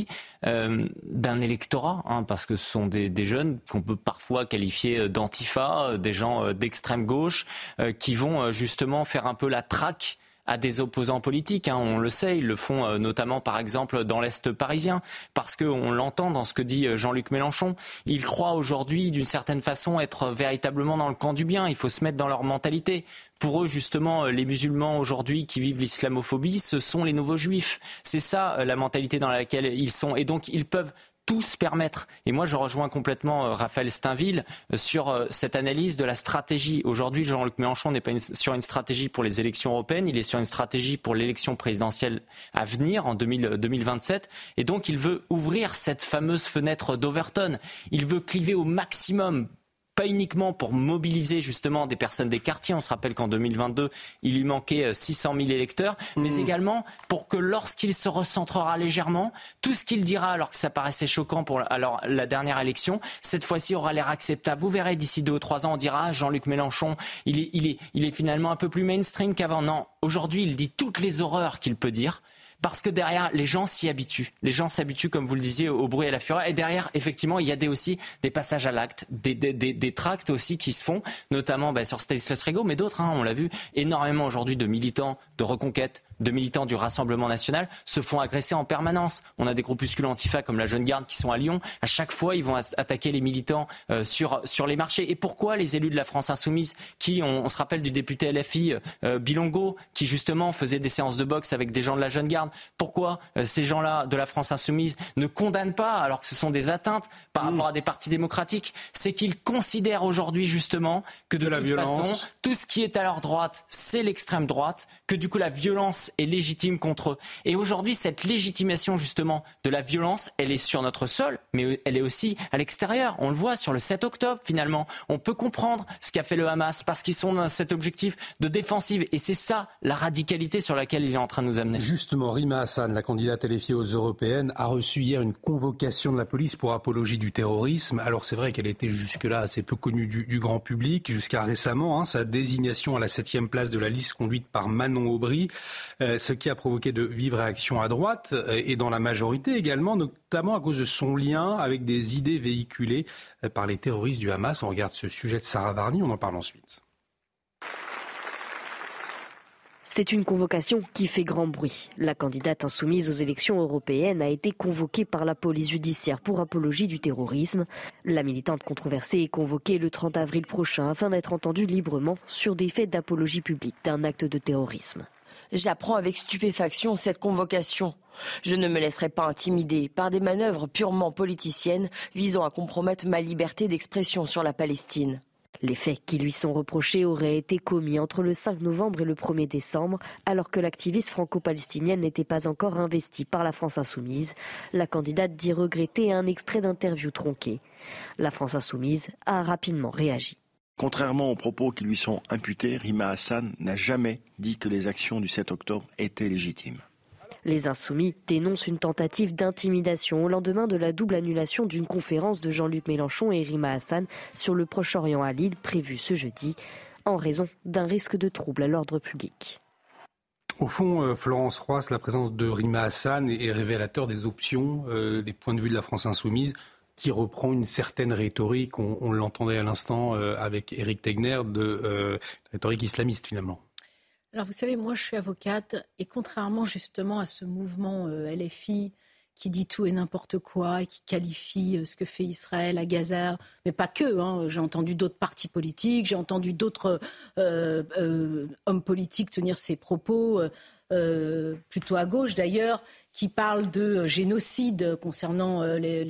d'un électorat, parce que ce sont des jeunes qu'on peut parfois qualifier d'antifa, des gens d'extrême gauche qui vont justement faire un peu la traque à des opposants politiques. On le sait, ils le font notamment par exemple dans l'Est parisien, parce qu'on l'entend dans ce que dit Jean-Luc Mélenchon. Il croit aujourd'hui d'une certaine façon être véritablement dans le camp du bien. Il faut se mettre dans leur mentalité. Pour eux, justement, les musulmans aujourd'hui qui vivent l'islamophobie, ce sont les nouveaux juifs. C'est ça la mentalité dans laquelle ils sont. Et donc ils peuvent tout se permettre. Et moi, je rejoins complètement Raphaël Steinville sur cette analyse de la stratégie. Aujourd'hui, Jean-Luc Mélenchon n'est pas sur une stratégie pour les élections européennes, il est sur une stratégie pour l'élection présidentielle à venir, en 2027. Et donc, il veut ouvrir cette fameuse fenêtre d'Overton. Il veut cliver au maximum, pas uniquement pour mobiliser justement des personnes des quartiers. On se rappelle qu'en 2022, il lui manquait 600 000 électeurs, mais également pour que lorsqu'il se recentrera légèrement, tout ce qu'il dira, alors que ça paraissait choquant pour la dernière élection, cette fois-ci aura l'air acceptable. Vous verrez, d'ici 2 ou 3 ans, on dira Jean-Luc Mélenchon, il est finalement un peu plus mainstream qu'avant. Non, aujourd'hui, il dit toutes les horreurs qu'il peut dire. Parce que derrière, les gens s'y habituent. Les gens s'habituent, comme vous le disiez, au bruit et à la fureur. Et derrière, effectivement, il y a aussi des passages à l'acte, des tracts aussi qui se font, notamment sur Stanislas Rigaud, mais d'autres, on l'a vu, énormément aujourd'hui de militants de Reconquête, de militants du Rassemblement national se font agresser en permanence. On a des groupuscules antifa comme la Jeune Garde qui sont à Lyon. À chaque fois, ils vont attaquer les militants sur les marchés. Et pourquoi les élus de la France Insoumise, qui, on se rappelle du député LFI Bilongo, qui justement faisait des séances de boxe avec des gens de la Jeune Garde, pourquoi ces gens-là de la France Insoumise ne condamnent pas, alors que ce sont des atteintes par rapport à des partis démocratiques? C'est qu'ils considèrent aujourd'hui justement que de toute façon, tout ce qui est à leur droite, c'est l'extrême droite, que du coup la violence est légitime contre eux. Et aujourd'hui, cette légitimation justement de la violence, elle est sur notre sol, mais elle est aussi à l'extérieur. On le voit sur le 7 octobre finalement. On peut comprendre ce qu'a fait le Hamas parce qu'ils sont dans cet objectif de défensive. Et c'est ça la radicalité sur laquelle il est en train de nous amener. Justement, Rima Hassan, la candidate LFI aux européennes, a reçu hier une convocation de la police pour apologie du terrorisme. Alors c'est vrai qu'elle était jusque-là assez peu connue du grand public, jusqu'à récemment, sa désignation à la 7e place de la liste conduite par Manon Aubry. ce qui a provoqué de vives réactions à droite et dans la majorité également, notamment à cause de son lien avec des idées véhiculées par les terroristes du Hamas. On regarde ce sujet de Sarah Varni, on en parle ensuite. C'est une convocation qui fait grand bruit. La candidate insoumise aux élections européennes a été convoquée par la police judiciaire pour apologie du terrorisme. La militante controversée est convoquée le 30 avril prochain afin d'être entendue librement sur des faits d'apologie publique d'un acte de terrorisme. J'apprends avec stupéfaction cette convocation. Je ne me laisserai pas intimider par des manœuvres purement politiciennes visant à compromettre ma liberté d'expression sur la Palestine. Les faits qui lui sont reprochés auraient été commis entre le 5 novembre et le 1er décembre, alors que l'activiste franco-palestinienne n'était pas encore investie par la France insoumise. La candidate dit regretter un extrait d'interview tronqué. La France insoumise a rapidement réagi. Contrairement aux propos qui lui sont imputés, Rima Hassan n'a jamais dit que les actions du 7 octobre étaient légitimes. Les Insoumis dénoncent une tentative d'intimidation au lendemain de la double annulation d'une conférence de Jean-Luc Mélenchon et Rima Hassan sur le Proche-Orient à Lille, prévue ce jeudi, en raison d'un risque de trouble à l'ordre public. Au fond, Florence Roas, la présence de Rima Hassan est révélateur des options, des points de vue de la France insoumise, qui reprend une certaine rhétorique, on l'entendait à l'instant avec Éric Tegner, de rhétorique islamiste finalement. Alors vous savez, moi je suis avocate et contrairement justement à ce mouvement LFI qui dit tout et n'importe quoi et qui qualifie ce que fait Israël à Gaza, mais pas que, j'ai entendu d'autres partis politiques, j'ai entendu d'autres hommes politiques tenir ces propos, plutôt à gauche d'ailleurs, qui parlent de génocide concernant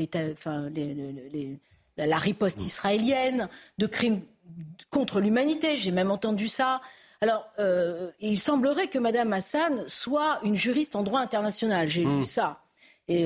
la riposte israélienne, de crimes contre l'humanité, j'ai même entendu ça. Alors, il semblerait que Mme Hassan soit une juriste en droit international. J'ai lu ça. Et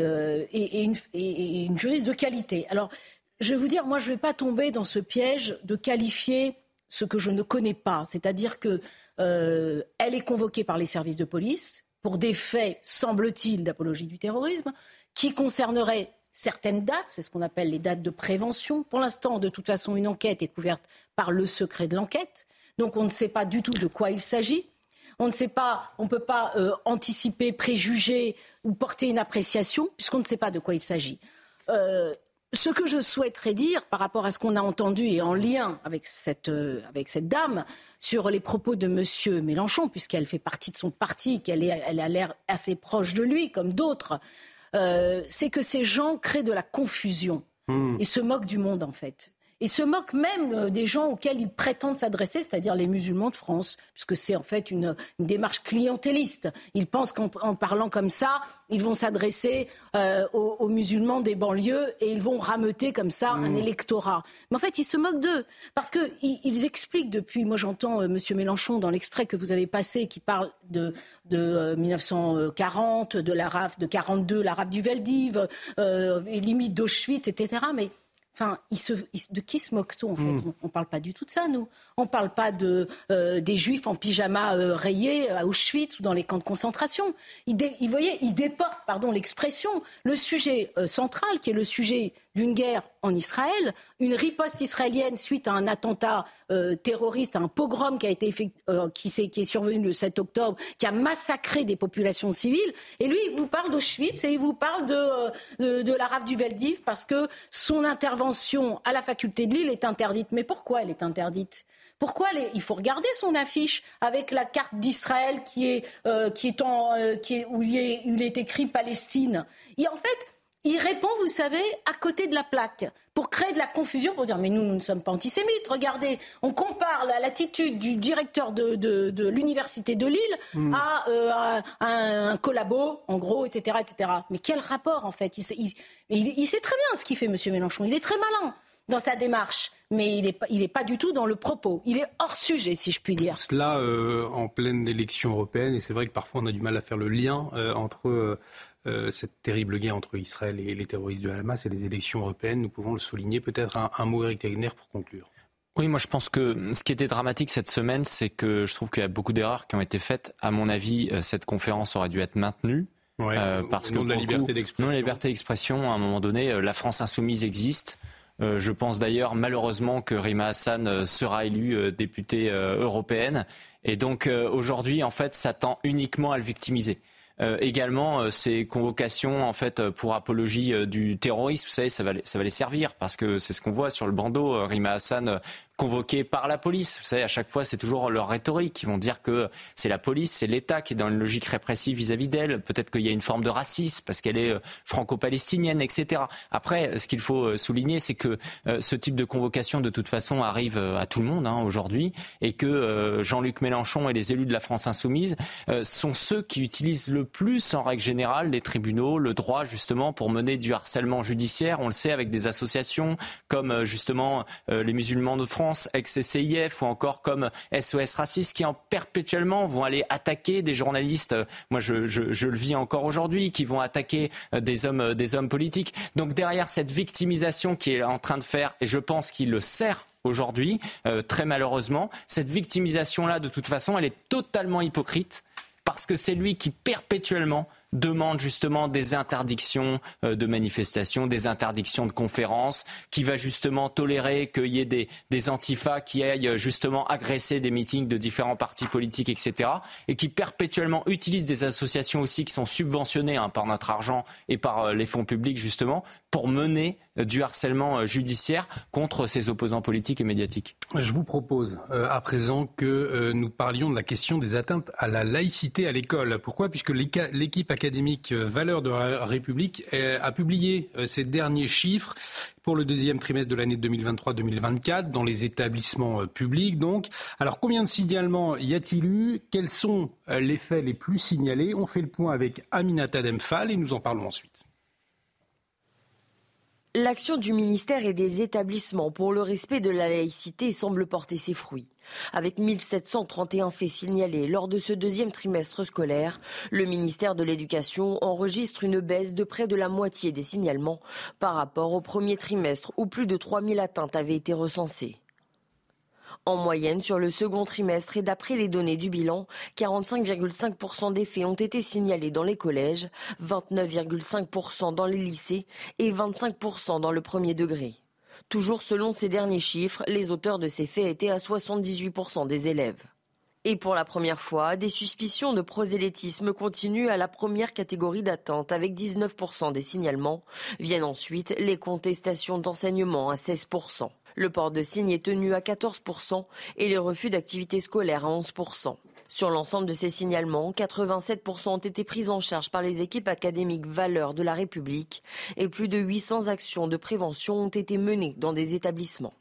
une juriste de qualité. Alors, je vais vous dire, moi, je ne vais pas tomber dans ce piège de qualifier ce que je ne connais pas. C'est-à-dire qu'elle est convoquée par les services de police pour des faits, semble-t-il, d'apologie du terrorisme, qui concerneraient certaines dates, c'est ce qu'on appelle les dates de prévention. Pour l'instant, de toute façon, une enquête est couverte par le secret de l'enquête. Donc on ne sait pas du tout de quoi il s'agit. On ne sait pas, on ne peut pas anticiper, préjuger ou porter une appréciation puisqu'on ne sait pas de quoi il s'agit. Ce que je souhaiterais dire par rapport à ce qu'on a entendu et en lien avec cette dame sur les propos de M. Mélenchon, puisqu'elle fait partie de son parti, elle a l'air assez proche de lui comme d'autres, c'est que ces gens créent de la confusion et se moquent du monde en fait. Et se moquent même des gens auxquels ils prétendent s'adresser, c'est-à-dire les musulmans de France, puisque c'est en fait une démarche clientéliste. Ils pensent qu'en parlant comme ça, ils vont s'adresser aux musulmans des banlieues et ils vont rameuter comme ça un électorat. Mais en fait, ils se moquent d'eux, parce qu'ils expliquent depuis, moi j'entends M. Mélenchon dans l'extrait que vous avez passé, qui parle de 1940, de la rafle de 42, la rafle du Veldiv, limite d'Auschwitz, etc. Mais enfin, de qui se moque-t-on en fait On ne parle pas du tout de ça, nous. On ne parle pas des Juifs en pyjama rayés à Auschwitz ou dans les camps de concentration. Ils déportent, pardon l'expression, le sujet central, qui est le sujet d'une guerre en Israël, une riposte israélienne suite à un attentat terroriste, un pogrom qui est survenu le 7 octobre, qui a massacré des populations civiles. Et lui, il vous parle d'Auschwitz et il vous parle de la rafle du Veldiv parce que son intervention à la faculté de Lille est interdite. Mais pourquoi elle est interdite ? Pourquoi il faut regarder son affiche avec la carte d'Israël où il est écrit Palestine. Et en fait, il répond, vous savez, à côté de la plaque, pour créer de la confusion, pour dire mais nous ne sommes pas antisémites. Regardez, on compare l'attitude du directeur de l'université de Lille à un collabo, en gros, etc., etc. Mais quel rapport, en fait ? Il sait très bien ce qu'il fait, M. Mélenchon. Il est très malin dans sa démarche, mais il est pas du tout dans le propos. Il est hors sujet, si je puis dire. Cela en pleine élection européenne, et c'est vrai que parfois on a du mal à faire le lien entre cette terrible guerre entre Israël et les terroristes de Hamas et les élections européennes. Nous pouvons le souligner. Peut-être un mot, Éric Tegner, pour conclure. Oui, moi je pense que ce qui était dramatique cette semaine, c'est que je trouve qu'il y a beaucoup d'erreurs qui ont été faites. À mon avis, cette conférence aurait dû être maintenue. Parce que la liberté d'expression. Non, la liberté d'expression, à un moment donné, la France insoumise existe. Je pense d'ailleurs malheureusement que Rima Hassan sera élue députée européenne. Et donc aujourd'hui, en fait, ça tend uniquement à le victimiser. Également, ces convocations en fait pour apologie du terrorisme, vous savez, ça va les servir parce que c'est ce qu'on voit sur le bandeau. Rima Hassan convoqués par la police. Vous savez, à chaque fois, c'est toujours leur rhétorique. Ils vont dire que c'est la police, c'est l'État qui est dans une logique répressive vis-à-vis d'elle. Peut-être qu'il y a une forme de racisme parce qu'elle est franco-palestinienne, etc. Après, ce qu'il faut souligner, c'est que ce type de convocation, de toute façon, arrive à tout le monde aujourd'hui et que Jean-Luc Mélenchon et les élus de la France insoumise sont ceux qui utilisent le plus, en règle générale, les tribunaux, le droit, justement, pour mener du harcèlement judiciaire. On le sait avec des associations comme, justement, les musulmans de France, ex-CCIF ou encore comme SOS Racistes qui perpétuellement vont aller attaquer des journalistes. Moi, je le vis encore aujourd'hui, qui vont attaquer des hommes politiques. Donc derrière cette victimisation qui est en train de faire, et je pense qu'il le sert aujourd'hui, très malheureusement, cette victimisation-là, de toute façon, elle est totalement hypocrite parce que c'est lui qui perpétuellement demande justement des interdictions de manifestations, des interdictions de conférences, qui va justement tolérer qu'il y ait des antifas qui aillent justement agresser des meetings de différents partis politiques, etc. Et qui perpétuellement utilisent des associations aussi qui sont subventionnées par notre argent et par les fonds publics justement pour mener du harcèlement judiciaire contre ses opposants politiques et médiatiques. Je vous propose à présent que nous parlions de la question des atteintes à la laïcité à l'école. Pourquoi ? Puisque l'équipe académique Valeurs de la République a publié ces derniers chiffres pour le deuxième trimestre de l'année 2023-2024 dans les établissements publics. Donc, alors combien de signalements y a-t-il eu ? Quels sont les faits les plus signalés ? On fait le point avec Aminata Demphal et nous en parlons ensuite. L'action du ministère et des établissements pour le respect de la laïcité semble porter ses fruits. Avec 1731 faits signalés lors de ce deuxième trimestre scolaire, le ministère de l'Éducation enregistre une baisse de près de la moitié des signalements par rapport au premier trimestre où plus de 3000 atteintes avaient été recensées. En moyenne, sur le second trimestre et d'après les données du bilan, 45,5% des faits ont été signalés dans les collèges, 29,5% dans les lycées et 25% dans le premier degré. Toujours selon ces derniers chiffres, les auteurs de ces faits étaient à 78% des élèves. Et pour la première fois, des suspicions de prosélytisme continuent à la première catégorie d'attente avec 19% des signalements. Viennent ensuite les contestations d'enseignement à 16%. Le port de signe est tenu à 14% et les refus d'activité scolaire à 11%. Sur l'ensemble de ces signalements, 87% ont été pris en charge par les équipes académiques Valeurs de la République et plus de 800 actions de prévention ont été menées dans des établissements.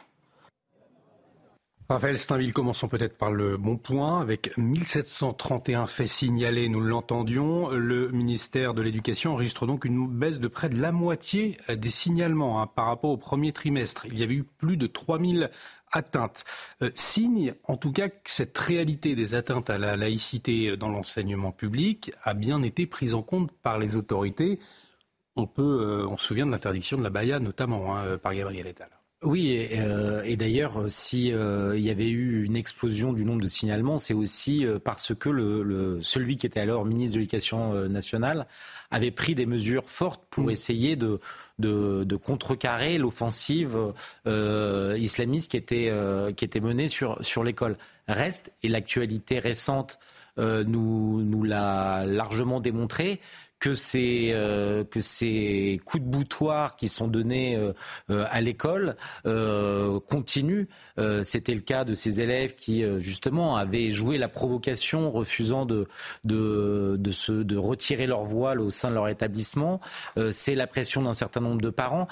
Raphaël Steinville, commençons peut-être par le bon point. Avec 1731 faits signalés, nous l'entendions, le ministère de l'Éducation enregistre donc une baisse de près de la moitié des signalements par rapport au premier trimestre. Il y avait eu plus de 3000 atteintes. Signe en tout cas que cette réalité des atteintes à la laïcité dans l'enseignement public a bien été prise en compte par les autorités. On se souvient de l'interdiction de la baya notamment par Gabriel Attal. Oui, et d'ailleurs, si il y avait eu une explosion du nombre de signalements, c'est aussi parce que celui qui était alors ministre de l'Éducation nationale avait pris des mesures fortes pour essayer de contrecarrer l'offensive islamiste qui était menée sur l'école. Reste, et l'actualité récente nous l'a largement démontré, que ces coups de boutoir qui sont donnés à l'école continuent. C'était le cas de ces élèves qui justement avaient joué la provocation, refusant de retirer leur voile au sein de leur établissement. C'est la pression d'un certain nombre de parents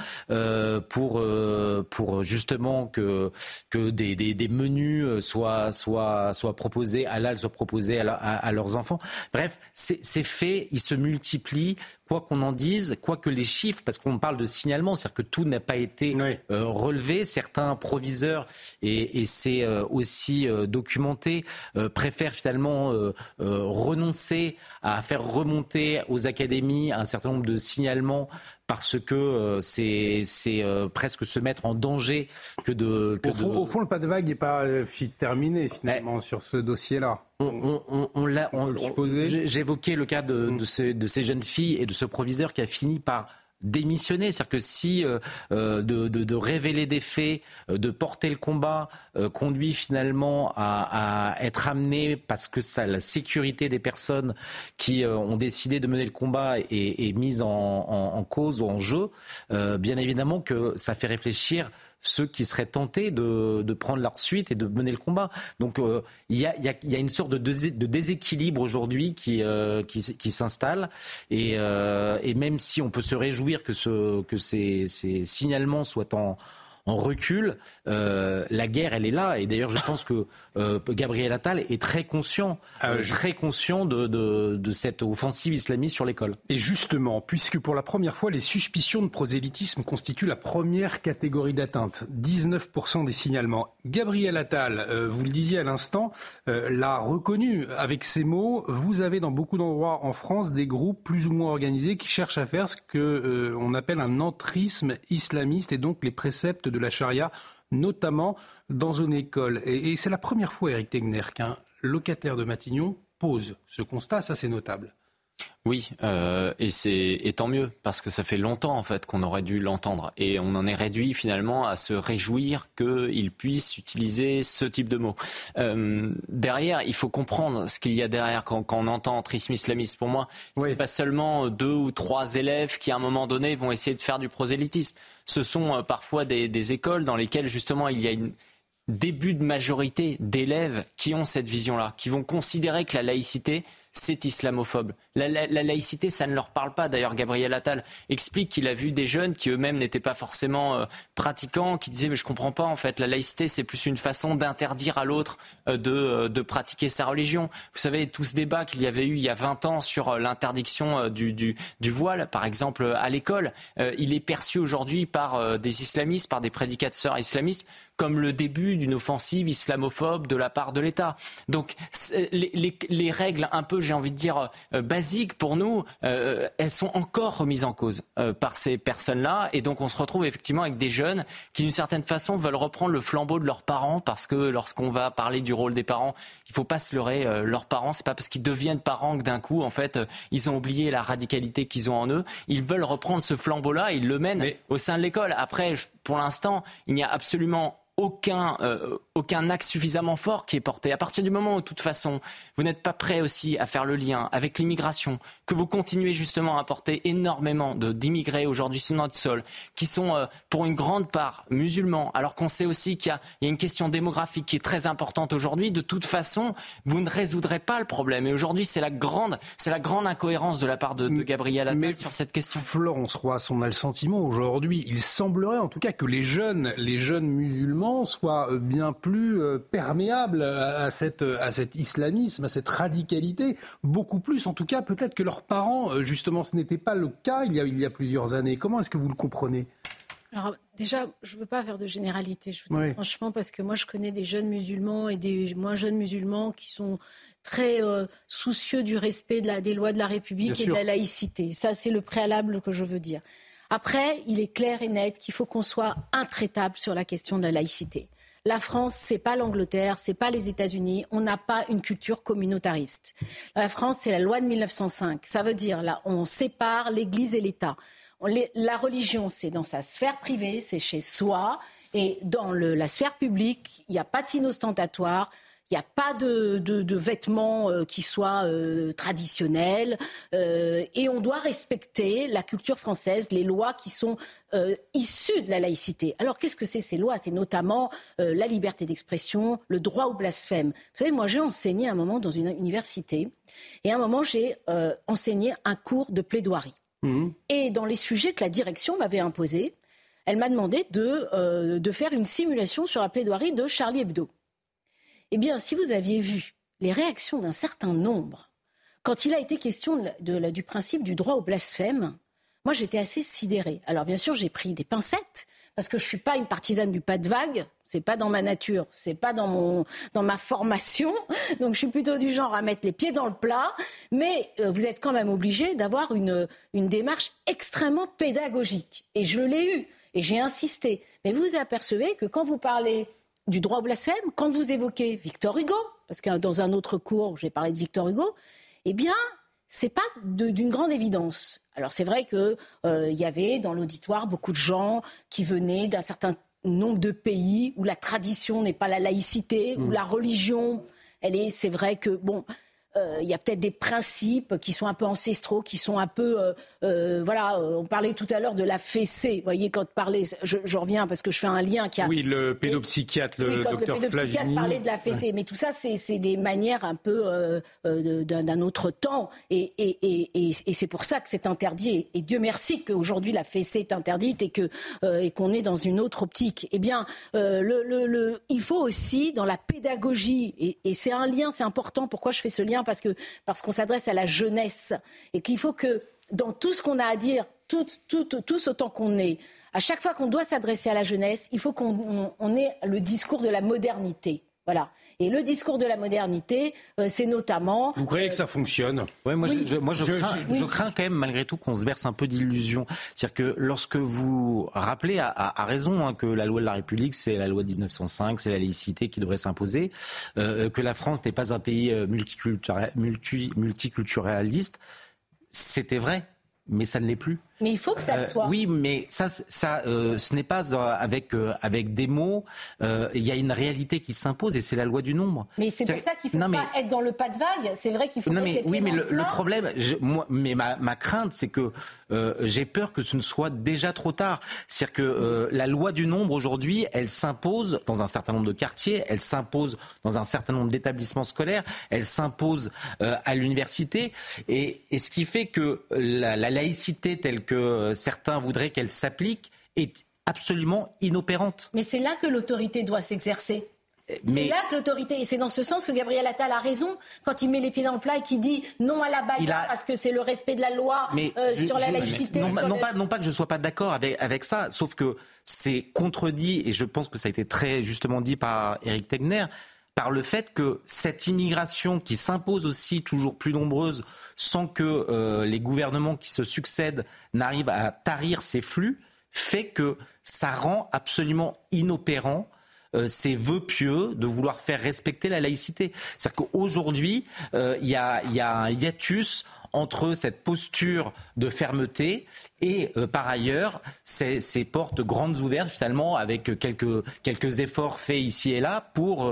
pour justement que des menus soient proposés, halal soit proposés à leurs enfants. Bref, ces faits, ils se multiplient. Quoi qu'on en dise, quoi que les chiffres, parce qu'on parle de signalement, c'est-à-dire que tout n'a pas été relevé. Certains proviseurs, et c'est aussi documenté, préfèrent finalement renoncer à faire remonter aux académies un certain nombre de signalements parce que c'est presque se mettre en danger Au fond, le pas de vague n'est pas terminé finalement sur ce dossier-là. J'évoquais le cas de ces jeunes filles et de ce proviseur qui a fini par démissionner. C'est-à-dire que si de révéler des faits, de porter le combat, conduit finalement à être amené parce que la sécurité des personnes qui ont décidé de mener le combat est mise en cause ou en jeu, bien évidemment que ça fait réfléchir ceux qui seraient tentés de prendre leur suite et de mener le combat. Donc il y a une sorte de déséquilibre aujourd'hui qui s'installe et même si on peut se réjouir que ces signalements soient en recul, la guerre elle est là et d'ailleurs je pense que Gabriel Attal est très conscient de cette offensive islamiste sur l'école. Et justement, puisque pour la première fois les suspicions de prosélytisme constituent la première catégorie d'atteinte, 19% des signalements, Gabriel Attal, vous le disiez à l'instant, l'a reconnu avec ces mots, vous avez dans beaucoup d'endroits en France des groupes plus ou moins organisés qui cherchent à faire ce qu'on appelle un entrisme islamiste et donc les préceptes de la charia, notamment dans une école. Et c'est la première fois, Éric Tegner, qu'un locataire de Matignon pose ce constat, ça c'est notable. Oui, et tant mieux, parce que ça fait longtemps en fait qu'on aurait dû l'entendre. Et on en est réduit finalement à se réjouir qu'il puisse utiliser ce type de mots. Derrière, il faut comprendre ce qu'il y a derrière quand on entend entrisme islamiste. Pour moi, c'est pas seulement 2 ou 3 élèves qui à un moment donné vont essayer de faire du prosélytisme. Ce sont parfois des écoles dans lesquelles justement il y a une début de majorité d'élèves qui ont cette vision-là, qui vont considérer que la laïcité c'est islamophobe. La laïcité, ça ne leur parle pas. D'ailleurs, Gabriel Attal explique qu'il a vu des jeunes qui eux-mêmes n'étaient pas forcément pratiquants, qui disaient mais je comprends pas en fait. La laïcité, c'est plus une façon d'interdire à l'autre de pratiquer sa religion. Vous savez, tout ce débat qu'il y avait eu il y a 20 ans sur l'interdiction du voile, par exemple, à l'école, il est perçu aujourd'hui par des islamistes, par des prédicateurs islamistes, comme le début d'une offensive islamophobe de la part de l'État. Donc, les règles un peu, j'ai envie de dire, basiques pour nous, elles sont encore remises en cause par ces personnes-là. Et donc, on se retrouve effectivement avec des jeunes qui, d'une certaine façon, veulent reprendre le flambeau de leurs parents parce que lorsqu'on va parler du rôle des parents, il ne faut pas se leurrer. Leurs parents, c'est pas parce qu'ils deviennent parents que d'un coup, en fait, ils ont oublié la radicalité qu'ils ont en eux. Ils veulent reprendre ce flambeau-là et ils le mènent au sein de l'école. Après, pour l'instant, il n'y a absolument aucun axe suffisamment fort qui est porté. À partir du moment où, de toute façon, vous n'êtes pas prêt aussi à faire le lien avec l'immigration, que vous continuez justement à importer énormément d'immigrés aujourd'hui sur notre sol, qui sont pour une grande part musulmans, alors qu'on sait aussi qu'il y a une question démographique qui est très importante aujourd'hui, de toute façon, vous ne résoudrez pas le problème. Et aujourd'hui, c'est la grande incohérence de la part de Gabriel Attal sur cette question. Florence Roy, on a le sentiment aujourd'hui, il semblerait en tout cas que les jeunes musulmans soient bien plus perméables à cet islamisme, à cette radicalité, beaucoup plus en tout cas peut-être que leurs parents. Justement, ce n'était pas le cas il y a plusieurs années. Comment est-ce que vous le comprenez ? Alors déjà, je ne veux pas faire de généralité, je vous dis franchement, parce que moi je connais des jeunes musulmans et des moins jeunes musulmans qui sont très soucieux du respect des lois de la République et de la laïcité. Ça, c'est le préalable que je veux dire. Après, il est clair et net qu'il faut qu'on soit intraitable sur la question de la laïcité. La France, c'est pas l'Angleterre, c'est pas les États-Unis. On n'a pas une culture communautariste. La France, c'est la loi de 1905. Ça veut dire, là, on sépare l'Église et l'État. La religion, c'est dans sa sphère privée, c'est chez soi. Et dans la sphère publique, il n'y a pas de signe ostentatoire. Il n'y a pas de vêtements qui soient traditionnels et on doit respecter la culture française, les lois qui sont issues de la laïcité. Alors qu'est-ce que c'est ces lois ? C'est notamment la liberté d'expression, le droit au blasphème. Vous savez, moi j'ai enseigné à un moment dans une université et à un moment j'ai enseigné un cours de plaidoirie. Et dans les sujets que la direction m'avait imposés, elle m'a demandé de faire une simulation sur la plaidoirie de Charlie Hebdo. Eh bien, si vous aviez vu les réactions d'un certain nombre, quand il a été question du principe du droit au blasphème, moi j'étais assez sidérée. Alors bien sûr, j'ai pris des pincettes, parce que je ne suis pas une partisane du pas de vague, c'est pas dans ma nature, c'est pas dans ma formation, donc je suis plutôt du genre à mettre les pieds dans le plat, mais vous êtes quand même obligé d'avoir une démarche extrêmement pédagogique. Et je l'ai eu, et j'ai insisté. Mais vous apercevez que quand vous parlez du droit au blasphème, quand vous évoquez Victor Hugo, parce que dans un autre cours, j'ai parlé de Victor Hugo, eh bien, c'est pas d'une grande évidence. Alors c'est vrai que y avait dans l'auditoire beaucoup de gens qui venaient d'un certain nombre de pays où la tradition n'est pas la laïcité, où la religion, c'est vrai que il y a peut-être des principes qui sont un peu ancestraux, qui sont un peu... on parlait tout à l'heure de la fessée. Vous voyez, quand parlait... Je reviens parce que je fais un lien qui a... Oui, le pédopsychiatre, le docteur Flavigny. Parlait de la fessée. Ouais. Mais tout ça, c'est des manières un peu d'un autre temps. Et c'est pour ça que c'est interdit. Et Dieu merci qu'aujourd'hui, la fessée est interdite et qu'on est dans une autre optique. Eh bien, il faut aussi, dans la pédagogie, et c'est un lien, c'est important. Pourquoi je fais ce lien ? Parce qu'on s'adresse à la jeunesse et qu'il faut que dans tout ce qu'on a à dire, tous autant qu'on est, à chaque fois qu'on doit s'adresser à la jeunesse, il faut qu'on ait le discours de la modernité. Voilà. Et le discours de la modernité, c'est notamment... Vous croyez que ça fonctionne ? Ouais, je crains quand même, malgré tout, qu'on se berce un peu d'illusions. C'est-à-dire que lorsque vous rappelez à raison que la loi de la République, c'est la loi de 1905, c'est la laïcité qui devrait s'imposer, que la France n'est pas un pays multiculturaliste, c'était vrai, mais ça ne l'est plus. Mais il faut que ça le soit. Oui, mais ce n'est pas avec des mots. Il y a une réalité qui s'impose et c'est la loi du nombre. Mais c'est pour ça qu'il ne faut pas être dans le pas de vague. C'est vrai qu'il faut mettre les pieds dans le plat. Le problème, ma crainte, c'est que j'ai peur que ce ne soit déjà trop tard. C'est-à-dire que la loi du nombre, aujourd'hui, elle s'impose dans un certain nombre de quartiers, elle s'impose dans un certain nombre d'établissements scolaires, elle s'impose à l'université. Et ce qui fait que la laïcité telle que certains voudraient qu'elle s'applique est absolument inopérante. Mais c'est là que l'autorité doit s'exercer. C'est là que l'autorité, et c'est dans ce sens que Gabriel Attal a raison quand il met les pieds dans le plat et qu'il dit non à la bagarre parce que c'est le respect de la loi sur la laïcité. Non pas que je ne sois pas d'accord avec ça, sauf que c'est contredit, et je pense que ça a été très justement dit par Éric Tegner, par le fait que cette immigration qui s'impose aussi toujours plus nombreuse sans que les gouvernements qui se succèdent n'arrivent à tarir ces flux, fait que ça rend absolument inopérant ces vœux pieux de vouloir faire respecter la laïcité. C'est-à-dire qu'aujourd'hui, il y a un hiatus entre cette posture de fermeté et par ailleurs ces portes grandes ouvertes finalement avec quelques efforts faits ici et là pour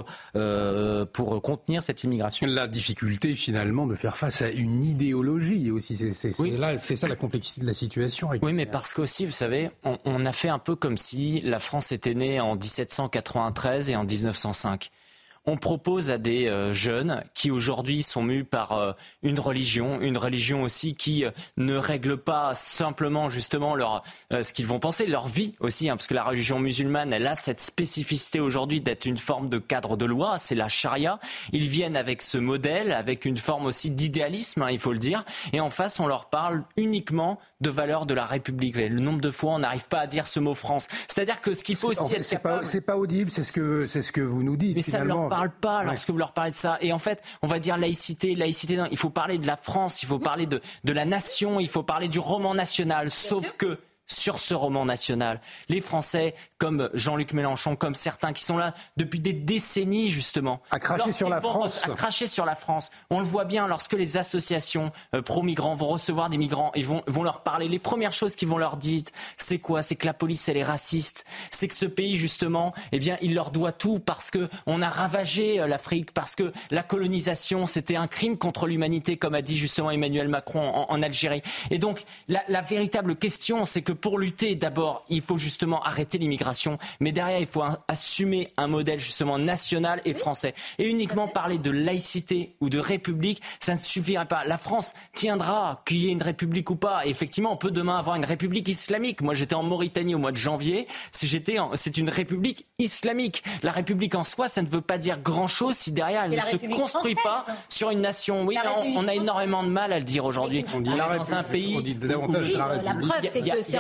contenir cette immigration. La difficulté finalement de faire face à une idéologie aussi, c'est ça la complexité de la situation. Oui, mais parce qu'aussi, vous savez, on a fait un peu comme si la France était née en 1793 et en 1905. On propose à des jeunes qui aujourd'hui sont mus par une religion aussi qui ne règle pas simplement justement ce qu'ils vont penser, leur vie aussi, parce que la religion musulmane, elle a cette spécificité aujourd'hui d'être une forme de cadre de loi, c'est la charia. Ils viennent avec ce modèle, avec une forme aussi d'idéalisme, il faut le dire, et en face on leur parle uniquement de valeurs de la République. Le nombre de fois on n'arrive pas à dire ce mot France. C'est-à-dire que ce qu'il faut aussi être capable... C'est pas audible, c'est ce que vous nous dites mais finalement. Ça ne leur parle pas lorsque vous leur parlez de ça. Et en fait, on va dire laïcité, non, il faut parler de la France, il faut parler de la nation, il faut parler du roman national. Sauf que sur ce roman national, les Français, comme Jean-Luc Mélenchon, comme certains qui sont là depuis des décennies justement, à cracher sur la France. On le voit bien lorsque les associations pro-migrants vont recevoir des migrants, ils vont leur parler. Les premières choses qu'ils vont leur dire, c'est quoi ? C'est que la police elle est raciste. C'est que ce pays justement, eh bien, il leur doit tout parce que on a ravagé l'Afrique, parce que la colonisation c'était un crime contre l'humanité, comme a dit justement Emmanuel Macron en Algérie. Et donc la véritable question, c'est que pour lutter, d'abord, il faut justement arrêter l'immigration, mais derrière, il faut assumer un modèle justement national et français. Et uniquement parler de laïcité ou de république, ça ne suffirait pas. La France tiendra qu'il y ait une république ou pas. Et effectivement, on peut demain avoir une république islamique. Moi, j'étais en Mauritanie au mois de janvier. C'est une république islamique. La république en soi, ça ne veut pas dire grand-chose si derrière, elle ne se construit pas sur une nation. Oui, on a énormément de mal à le dire aujourd'hui. On dit dans un pays... La preuve, c'est que c'est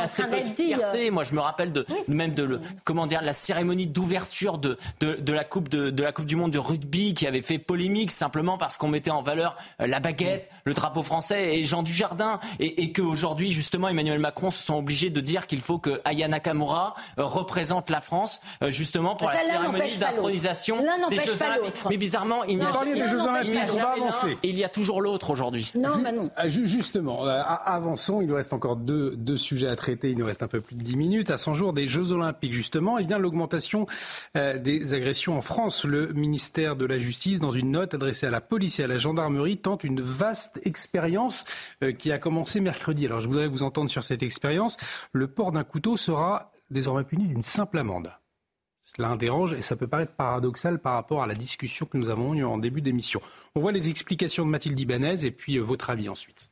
assez peu de fierté. Moi, je me rappelle la cérémonie d'ouverture de la Coupe du Monde de rugby qui avait fait polémique simplement parce qu'on mettait en valeur la baguette, le drapeau français et Jean Dujardin, et qu'aujourd'hui, justement, Emmanuel Macron se sent obligé de dire qu'il faut que Aya Nakamura représente la France, justement, pour la cérémonie d'intronisation des Jeux Olympiques. Mais bizarrement, il n'y a jamais des Jeux Olympiques, on va avancer. Et il y a toujours l'autre aujourd'hui. Non, mais non. Justement, avançons. Il nous reste encore deux sujets à traiter. Il nous reste un peu plus de 10 minutes. À 100 jours des Jeux Olympiques, justement, il y a l'augmentation des agressions en France. Le ministère de la Justice, dans une note adressée à la police et à la gendarmerie, tente une vaste expérience qui a commencé mercredi. Alors, je voudrais vous entendre sur cette expérience. Le port d'un couteau sera désormais puni d'une simple amende. Cela dérange et ça peut paraître paradoxal par rapport à la discussion que nous avons eue en début d'émission. On voit les explications de Mathilde Ibanez et puis votre avis ensuite.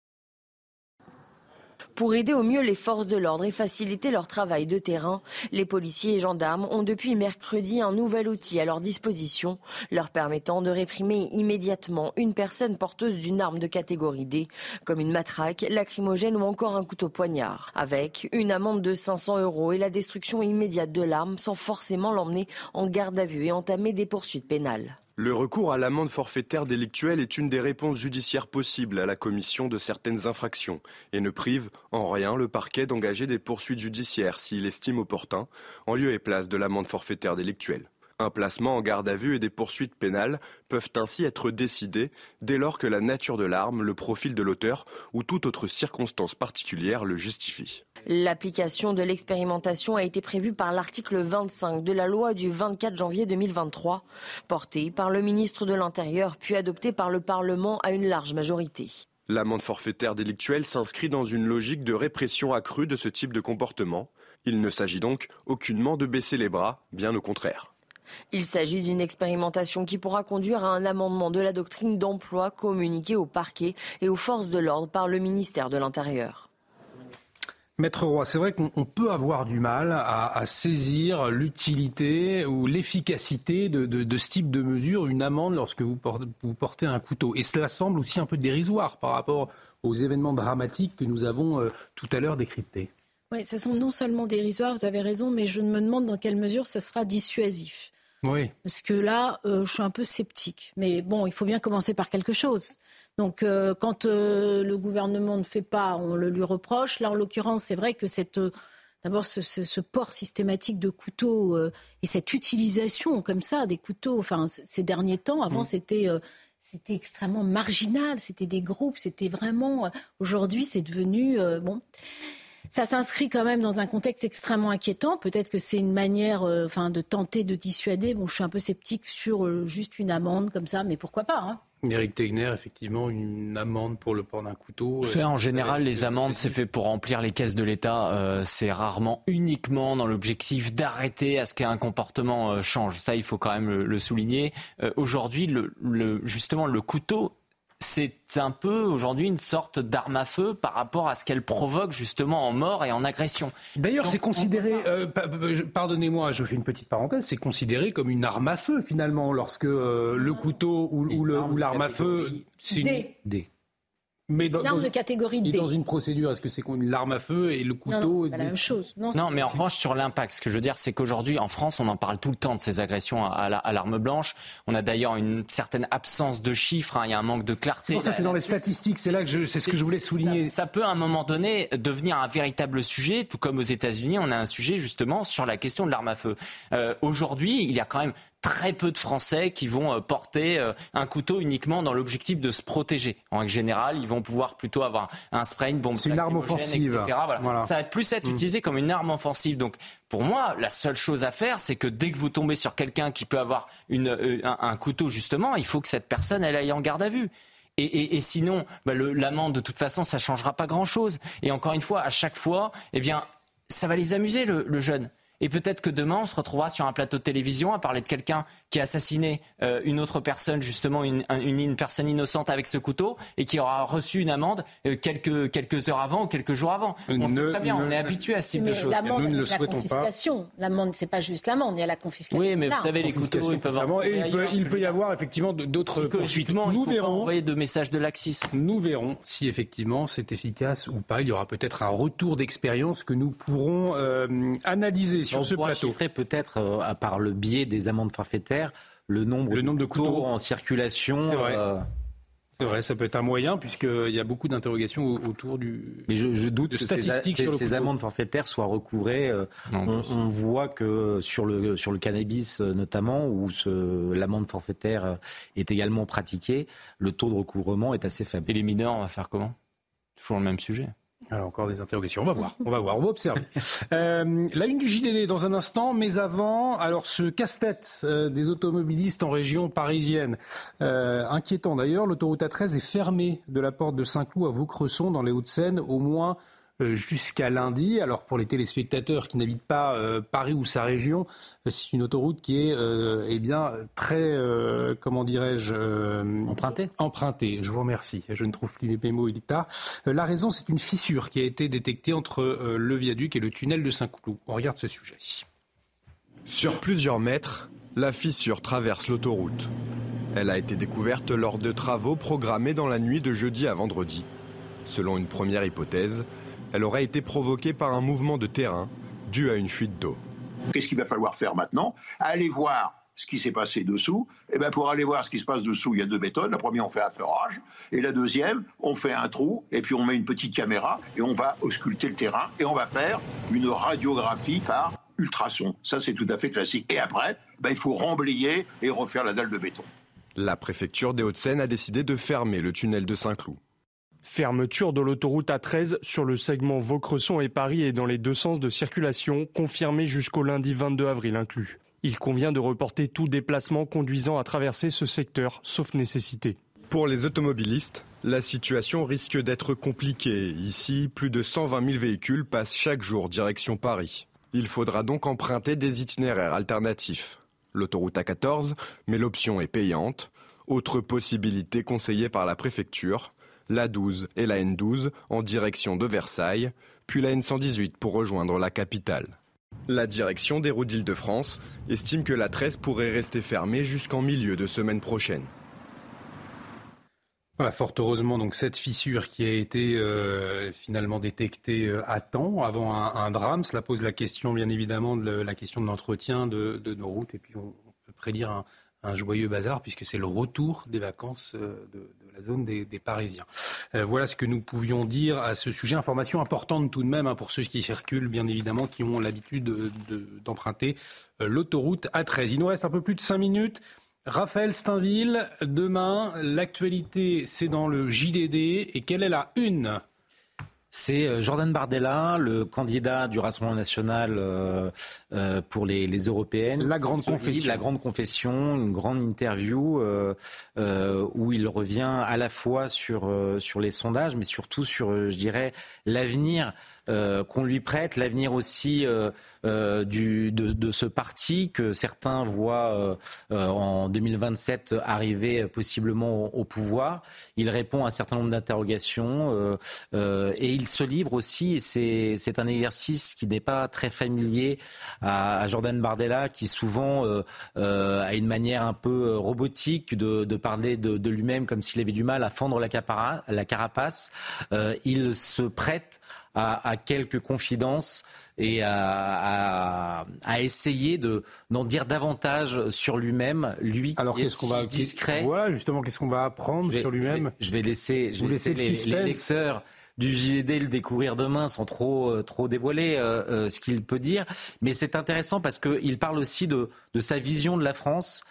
Pour aider au mieux les forces de l'ordre et faciliter leur travail de terrain, les policiers et gendarmes ont depuis mercredi un nouvel outil à leur disposition, leur permettant de réprimer immédiatement une personne porteuse d'une arme de catégorie D, comme une matraque, lacrymogène ou encore un couteau poignard, avec une amende de 500 € et la destruction immédiate de l'arme sans forcément l'emmener en garde à vue et entamer des poursuites pénales. Le recours à l'amende forfaitaire délictuelle est une des réponses judiciaires possibles à la commission de certaines infractions et ne prive en rien le parquet d'engager des poursuites judiciaires s'il estime opportun, en lieu et place de l'amende forfaitaire délictuelle. Un placement en garde à vue et des poursuites pénales peuvent ainsi être décidés dès lors que la nature de l'arme, le profil de l'auteur ou toute autre circonstance particulière le justifie. L'application de l'expérimentation a été prévue par l'article 25 de la loi du 24 janvier 2023, portée par le ministre de l'Intérieur puis adoptée par le Parlement à une large majorité. L'amende forfaitaire délictuelle s'inscrit dans une logique de répression accrue de ce type de comportement. Il ne s'agit donc aucunement de baisser les bras, bien au contraire. Il s'agit d'une expérimentation qui pourra conduire à un amendement de la doctrine d'emploi communiquée au parquet et aux forces de l'ordre par le ministère de l'Intérieur. Maître Roy, c'est vrai qu'on peut avoir du mal à saisir l'utilité ou l'efficacité de ce type de mesure, une amende lorsque vous portez un couteau. Et cela semble aussi un peu dérisoire par rapport aux événements dramatiques que nous avons tout à l'heure décryptés. Oui, ça semble non seulement dérisoire, vous avez raison, mais je me demande dans quelle mesure ça sera dissuasif. Oui. Parce que là, je suis un peu sceptique. Mais bon, il faut bien commencer par quelque chose. Donc, quand le gouvernement ne fait pas, on le lui reproche. Là, en l'occurrence, c'est vrai que d'abord, ce port systématique de couteaux et cette utilisation comme ça des couteaux, enfin, ces derniers temps, avant, c'était extrêmement marginal. C'était des groupes, c'était vraiment... Aujourd'hui, c'est devenu... Ça s'inscrit quand même dans un contexte extrêmement inquiétant. Peut-être que c'est une manière de tenter de dissuader. Bon, je suis un peu sceptique sur juste une amende comme ça, mais pourquoi pas, hein. Éric Tegner, effectivement, une amende pour le port d'un couteau. En général, les amendes, c'est fait pour remplir les caisses de l'État. C'est rarement uniquement dans l'objectif d'arrêter à ce qu'un comportement change. Ça, il faut quand même le souligner. Aujourd'hui, justement, le couteau, c'est un peu aujourd'hui une sorte d'arme à feu par rapport à ce qu'elle provoque justement en mort et en agression. D'ailleurs, c'est considéré, pardonnez-moi, je fais une petite parenthèse, c'est considéré comme une arme à feu finalement lorsque le couteau ou l'arme à feu, c'est une D. Mais une arme de catégorie D. Et dans une procédure, est-ce que c'est comme l'arme à feu et le couteau? Non, c'est pas la même chose. Non, mais en revanche, sur l'impact, ce que je veux dire, c'est qu'aujourd'hui, en France, on en parle tout le temps de ces agressions à l'arme blanche. On a d'ailleurs une certaine absence de chiffres, il y a un manque de clarté. C'est pour ça, c'est dans les statistiques, c'est ce que je voulais souligner. Ça peut, à un moment donné, devenir un véritable sujet, tout comme aux États-Unis, on a un sujet, justement, sur la question de l'arme à feu. Aujourd'hui, il y a quand même très peu de Français qui vont porter un couteau uniquement dans l'objectif de se protéger. En règle générale, ils vont pouvoir plutôt avoir un spray, une bombe, c'est une arme offensive, etc. Voilà. Ça va plus être utilisé comme une arme offensive. Donc, pour moi, la seule chose à faire, c'est que dès que vous tombez sur quelqu'un qui peut avoir un couteau, justement, il faut que cette personne, elle aille en garde à vue. Et sinon, l'amende, de toute façon, ça changera pas grand-chose. Et encore une fois, à chaque fois, ça va les amuser, le jeune. Et peut-être que demain, on se retrouvera sur un plateau de télévision à parler de quelqu'un qui a assassiné une autre personne, justement une personne innocente avec ce couteau, et qui aura reçu une amende quelques heures avant ou quelques jours avant. On sait très bien, on est habitué à ce type de choses. L'amende, nous ne le la confiscation. L'amende, c'est pas juste l'amende, il y a la confiscation. Oui, mais vous savez, les couteaux, ils peuvent avoir... Il peut y avoir effectivement d'autres poursuites. Nous verrons. Envoyer de messages de laxisme. Nous verrons si effectivement c'est efficace ou pas. Il y aura peut-être un retour d'expérience que nous pourrons analyser sur ce plateau. On chiffrer peut-être, par le biais des amendes forfaitaires, le nombre de couteaux en circulation. C'est vrai. C'est vrai, ça peut être un moyen, puisqu'il y a beaucoup d'interrogations autour Mais je doute que ces amendes forfaitaires soient recouvrées. On voit que sur le cannabis notamment, où l'amende forfaitaire est également pratiquée, le taux de recouvrement est assez faible. Et les mineurs, on va faire comment ? Toujours le même sujet. Alors encore des interrogations, on va observer. La une du JDD dans un instant, mais avant, alors ce casse-tête des automobilistes en région parisienne, inquiétant d'ailleurs, l'autoroute A13 est fermée de la porte de Saint-Cloud à Vaucresson dans les Hauts-de-Seine au moins jusqu'à lundi. Alors pour les téléspectateurs qui n'habitent pas Paris ou sa région, c'est une autoroute qui est très empruntée. Je vous remercie. Je ne trouve plus mes mots, il est tard. La raison, c'est une fissure qui a été détectée entre le viaduc et le tunnel de Saint-Cloud. On regarde ce sujet. Sur plusieurs mètres, la fissure traverse l'autoroute. Elle a été découverte lors de travaux programmés dans la nuit de jeudi à vendredi. Selon une première hypothèse, elle aurait été provoquée par un mouvement de terrain dû à une fuite d'eau. Qu'est-ce qu'il va falloir faire maintenant ? Aller voir ce qui s'est passé dessous. Et bien pour aller voir ce qui se passe dessous, il y a 2 méthodes. La première, on fait un feurage. Et la deuxième, on fait un trou. Et puis on met une petite caméra et on va ausculter le terrain. Et on va faire une radiographie par ultrasons. Ça, c'est tout à fait classique. Et après, il faut remblayer et refaire la dalle de béton. La préfecture des Hauts-de-Seine a décidé de fermer le tunnel de Saint-Cloud. Fermeture de l'autoroute A13 sur le segment Vaucresson et Paris et dans les 2 sens de circulation, confirmée jusqu'au lundi 22 avril inclus. Il convient de reporter tout déplacement conduisant à traverser ce secteur, sauf nécessité. Pour les automobilistes, la situation risque d'être compliquée. Ici, plus de 120 000 véhicules passent chaque jour direction Paris. Il faudra donc emprunter des itinéraires alternatifs. L'autoroute A14, mais l'option est payante. Autre possibilité conseillée par la préfecture, l'A12 et la N12 en direction de Versailles, puis la N118 pour rejoindre la capitale. La direction des routes d'Île-de-France estime que l'A13 pourrait rester fermée jusqu'en milieu de semaine prochaine. Voilà, fort heureusement, donc cette fissure qui a été finalement détectée à temps, avant un drame. Cela pose la question, bien évidemment, la question de l'entretien de nos routes. Et puis on peut prédire un joyeux bazar, puisque c'est le retour des vacances de la zone des Parisiens. Voilà ce que nous pouvions dire à ce sujet. Information importante tout de même pour ceux qui circulent, bien évidemment, qui ont l'habitude d'emprunter l'autoroute A13. Il nous reste un peu plus de 5 minutes. Raphaël Steinville, demain, l'actualité, c'est dans le JDD. Et quelle est la une ? C'est Jordan Bardella, le candidat du Rassemblement national pour les européennes. La grande confession, une grande interview où il revient à la fois sur les sondages, mais surtout sur, je dirais, l'avenir qu'on lui prête, l'avenir aussi de ce parti que certains voient en 2027 arriver possiblement au pouvoir. Il répond à un certain nombre d'interrogations et il se livre aussi, et c'est un exercice qui n'est pas très familier à Jordan Bardella, qui souvent a une manière un peu robotique de parler de lui-même comme s'il avait du mal à fendre la carapace. Il se prête à quelques confidences et à essayer d'en dire davantage sur lui-même, lui qui est si discret. Voilà, justement, qu'est-ce qu'on va apprendre sur lui-même ? Je vais laisser les lecteurs du JDD le découvrir demain sans trop dévoiler ce qu'il peut dire. Mais c'est intéressant parce qu'il parle aussi de sa vision de la France.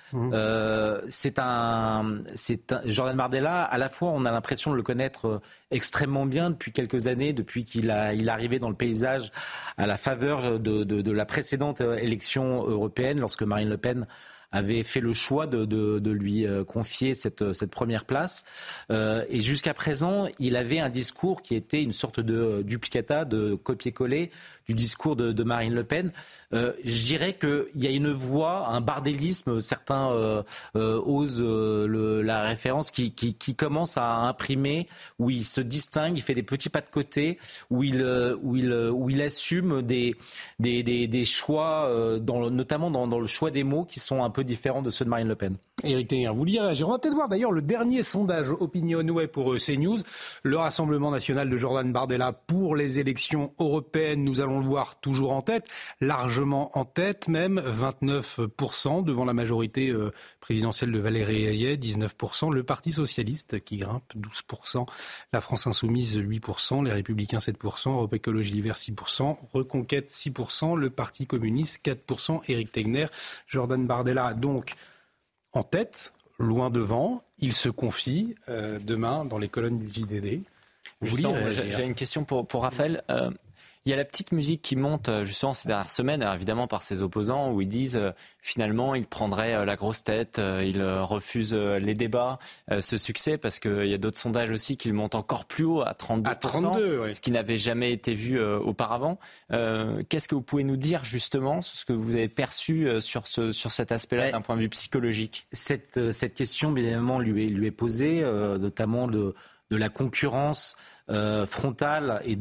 Jordan Bardella, à la fois on a l'impression de le connaître extrêmement bien depuis quelques années, depuis qu'il est arrivé dans le paysage à la faveur de la précédente élection européenne, lorsque Marine Le Pen avait fait le choix de lui confier cette première place. Et jusqu'à présent, il avait un discours qui était une sorte de duplicata, de copier-coller du discours de Marine Le Pen. Je dirais qu'il y a une voix, un bardélisme, certains osent la référence, qui commence à imprimer, où il se distingue, il fait des petits pas de côté, où il assume des choix, notamment dans le choix des mots, qui sont un peu différents de ceux de Marine Le Pen. Éric Tegner, vous vouliez réagir? On va peut-être voir d'ailleurs le dernier sondage Opinionway pour CNews, le Rassemblement national de Jordan Bardella pour les élections européennes. Nous allons le voir toujours en tête, largement en tête même, 29% devant la majorité présidentielle de Valérie Hayet, 19%, le Parti socialiste qui grimpe 12%, la France insoumise 8%, les Républicains 7%, Europe Écologie Les Verts 6%, Reconquête 6%, le Parti communiste 4%, Éric Tegner, Jordan Bardella donc en tête, loin devant, il se confie demain dans les colonnes du JDD. J'ai une question pour Raphaël. Il y a la petite musique qui monte justement ces dernières semaines, évidemment par ses opposants, où ils disent finalement il prendrait la grosse tête, il refuse les débats, ce succès, parce qu'il y a d'autres sondages aussi qui le montent encore plus haut, à 32%, 32, oui. Ce qui n'avait jamais été vu auparavant. Qu'est-ce que vous pouvez nous dire justement, ce que vous avez perçu sur cet aspect-là d'un point de vue psychologique? Cette question, bien évidemment, lui est posée, notamment de la concurrence frontale et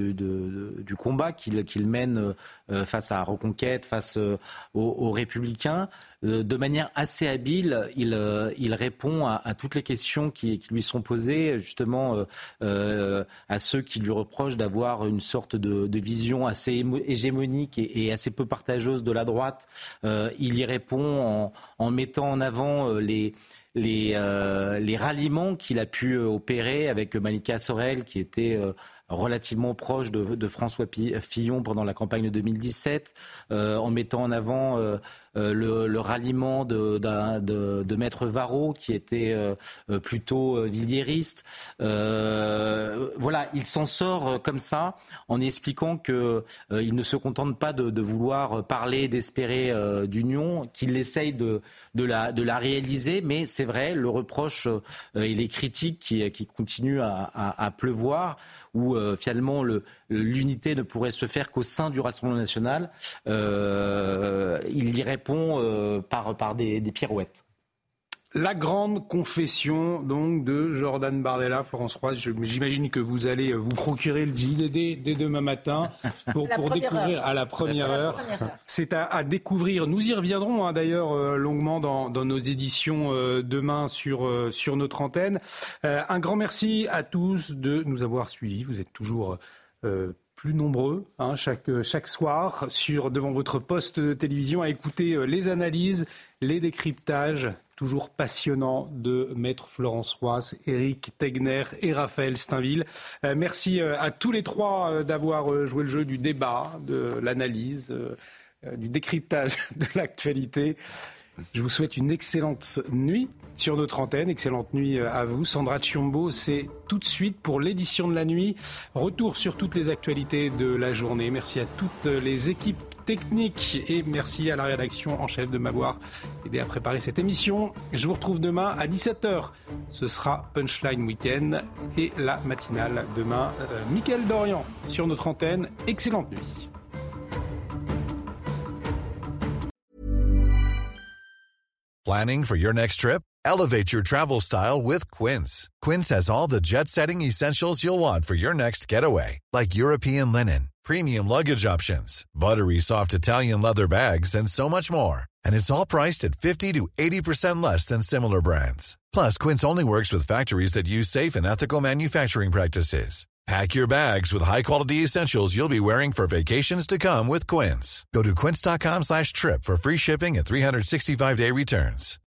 du combat qu'il mène face à Reconquête, face aux Républicains. De manière assez habile, il répond à toutes les questions qui lui sont posées, justement à ceux qui lui reprochent d'avoir une sorte de vision assez hégémonique et assez peu partageuse de la droite. Il y répond en mettant en avant les ralliements qu'il a pu opérer avec Malika Sorel, qui était relativement proche de François Fillon pendant la campagne de 2017, en mettant en avant le ralliement de Maître Varro, qui était plutôt villiériste. Voilà, il s'en sort comme ça, en expliquant qu'il ne se contente pas de vouloir parler, d'espérer d'union, qu'il essaye de la réaliser, mais c'est vrai, le reproche et les critiques qui continuent à pleuvoir, où finalement l'unité ne pourrait se faire qu'au sein du Rassemblement national, il y répond par des pirouettes. La grande confession donc de Jordan Bardella, Florence Roy. J'imagine que vous allez vous procurer le JDD dès demain matin pour découvrir à la première heure. C'est à découvrir. Nous y reviendrons d'ailleurs longuement dans nos éditions demain sur notre antenne. Un grand merci à tous de nous avoir suivis. Vous êtes toujours plus nombreux chaque soir devant votre poste de télévision à écouter les analyses, les décryptages toujours passionnants de Maître Florence Roy, Éric Tegner et Raphaël Steinville. Merci à tous les trois d'avoir joué le jeu du débat, de l'analyse, du décryptage de l'actualité. Je vous souhaite une excellente nuit sur notre antenne. Excellente nuit à vous. Sandra Tchiombo, c'est tout de suite pour l'édition de la nuit. Retour sur toutes les actualités de la journée. Merci à toutes les équipes techniques et merci à la rédaction en chef de m'avoir aidé à préparer cette émission. Je vous retrouve demain à 17h. Ce sera Punchline Week-end et la matinale demain. Mickaël Dorian sur notre antenne. Excellente nuit. Planning for your next trip? Elevate your travel style with Quince. Quince has all the jet-setting essentials you'll want for your next getaway, like European linen, premium luggage options, buttery soft Italian leather bags, and so much more. And it's all priced at 50 to 80% less than similar brands. Plus, Quince only works with factories that use safe and ethical manufacturing practices. Pack your bags with high-quality essentials you'll be wearing for vacations to come with Quince. Go to quince.com/trip for free shipping and 365-day returns.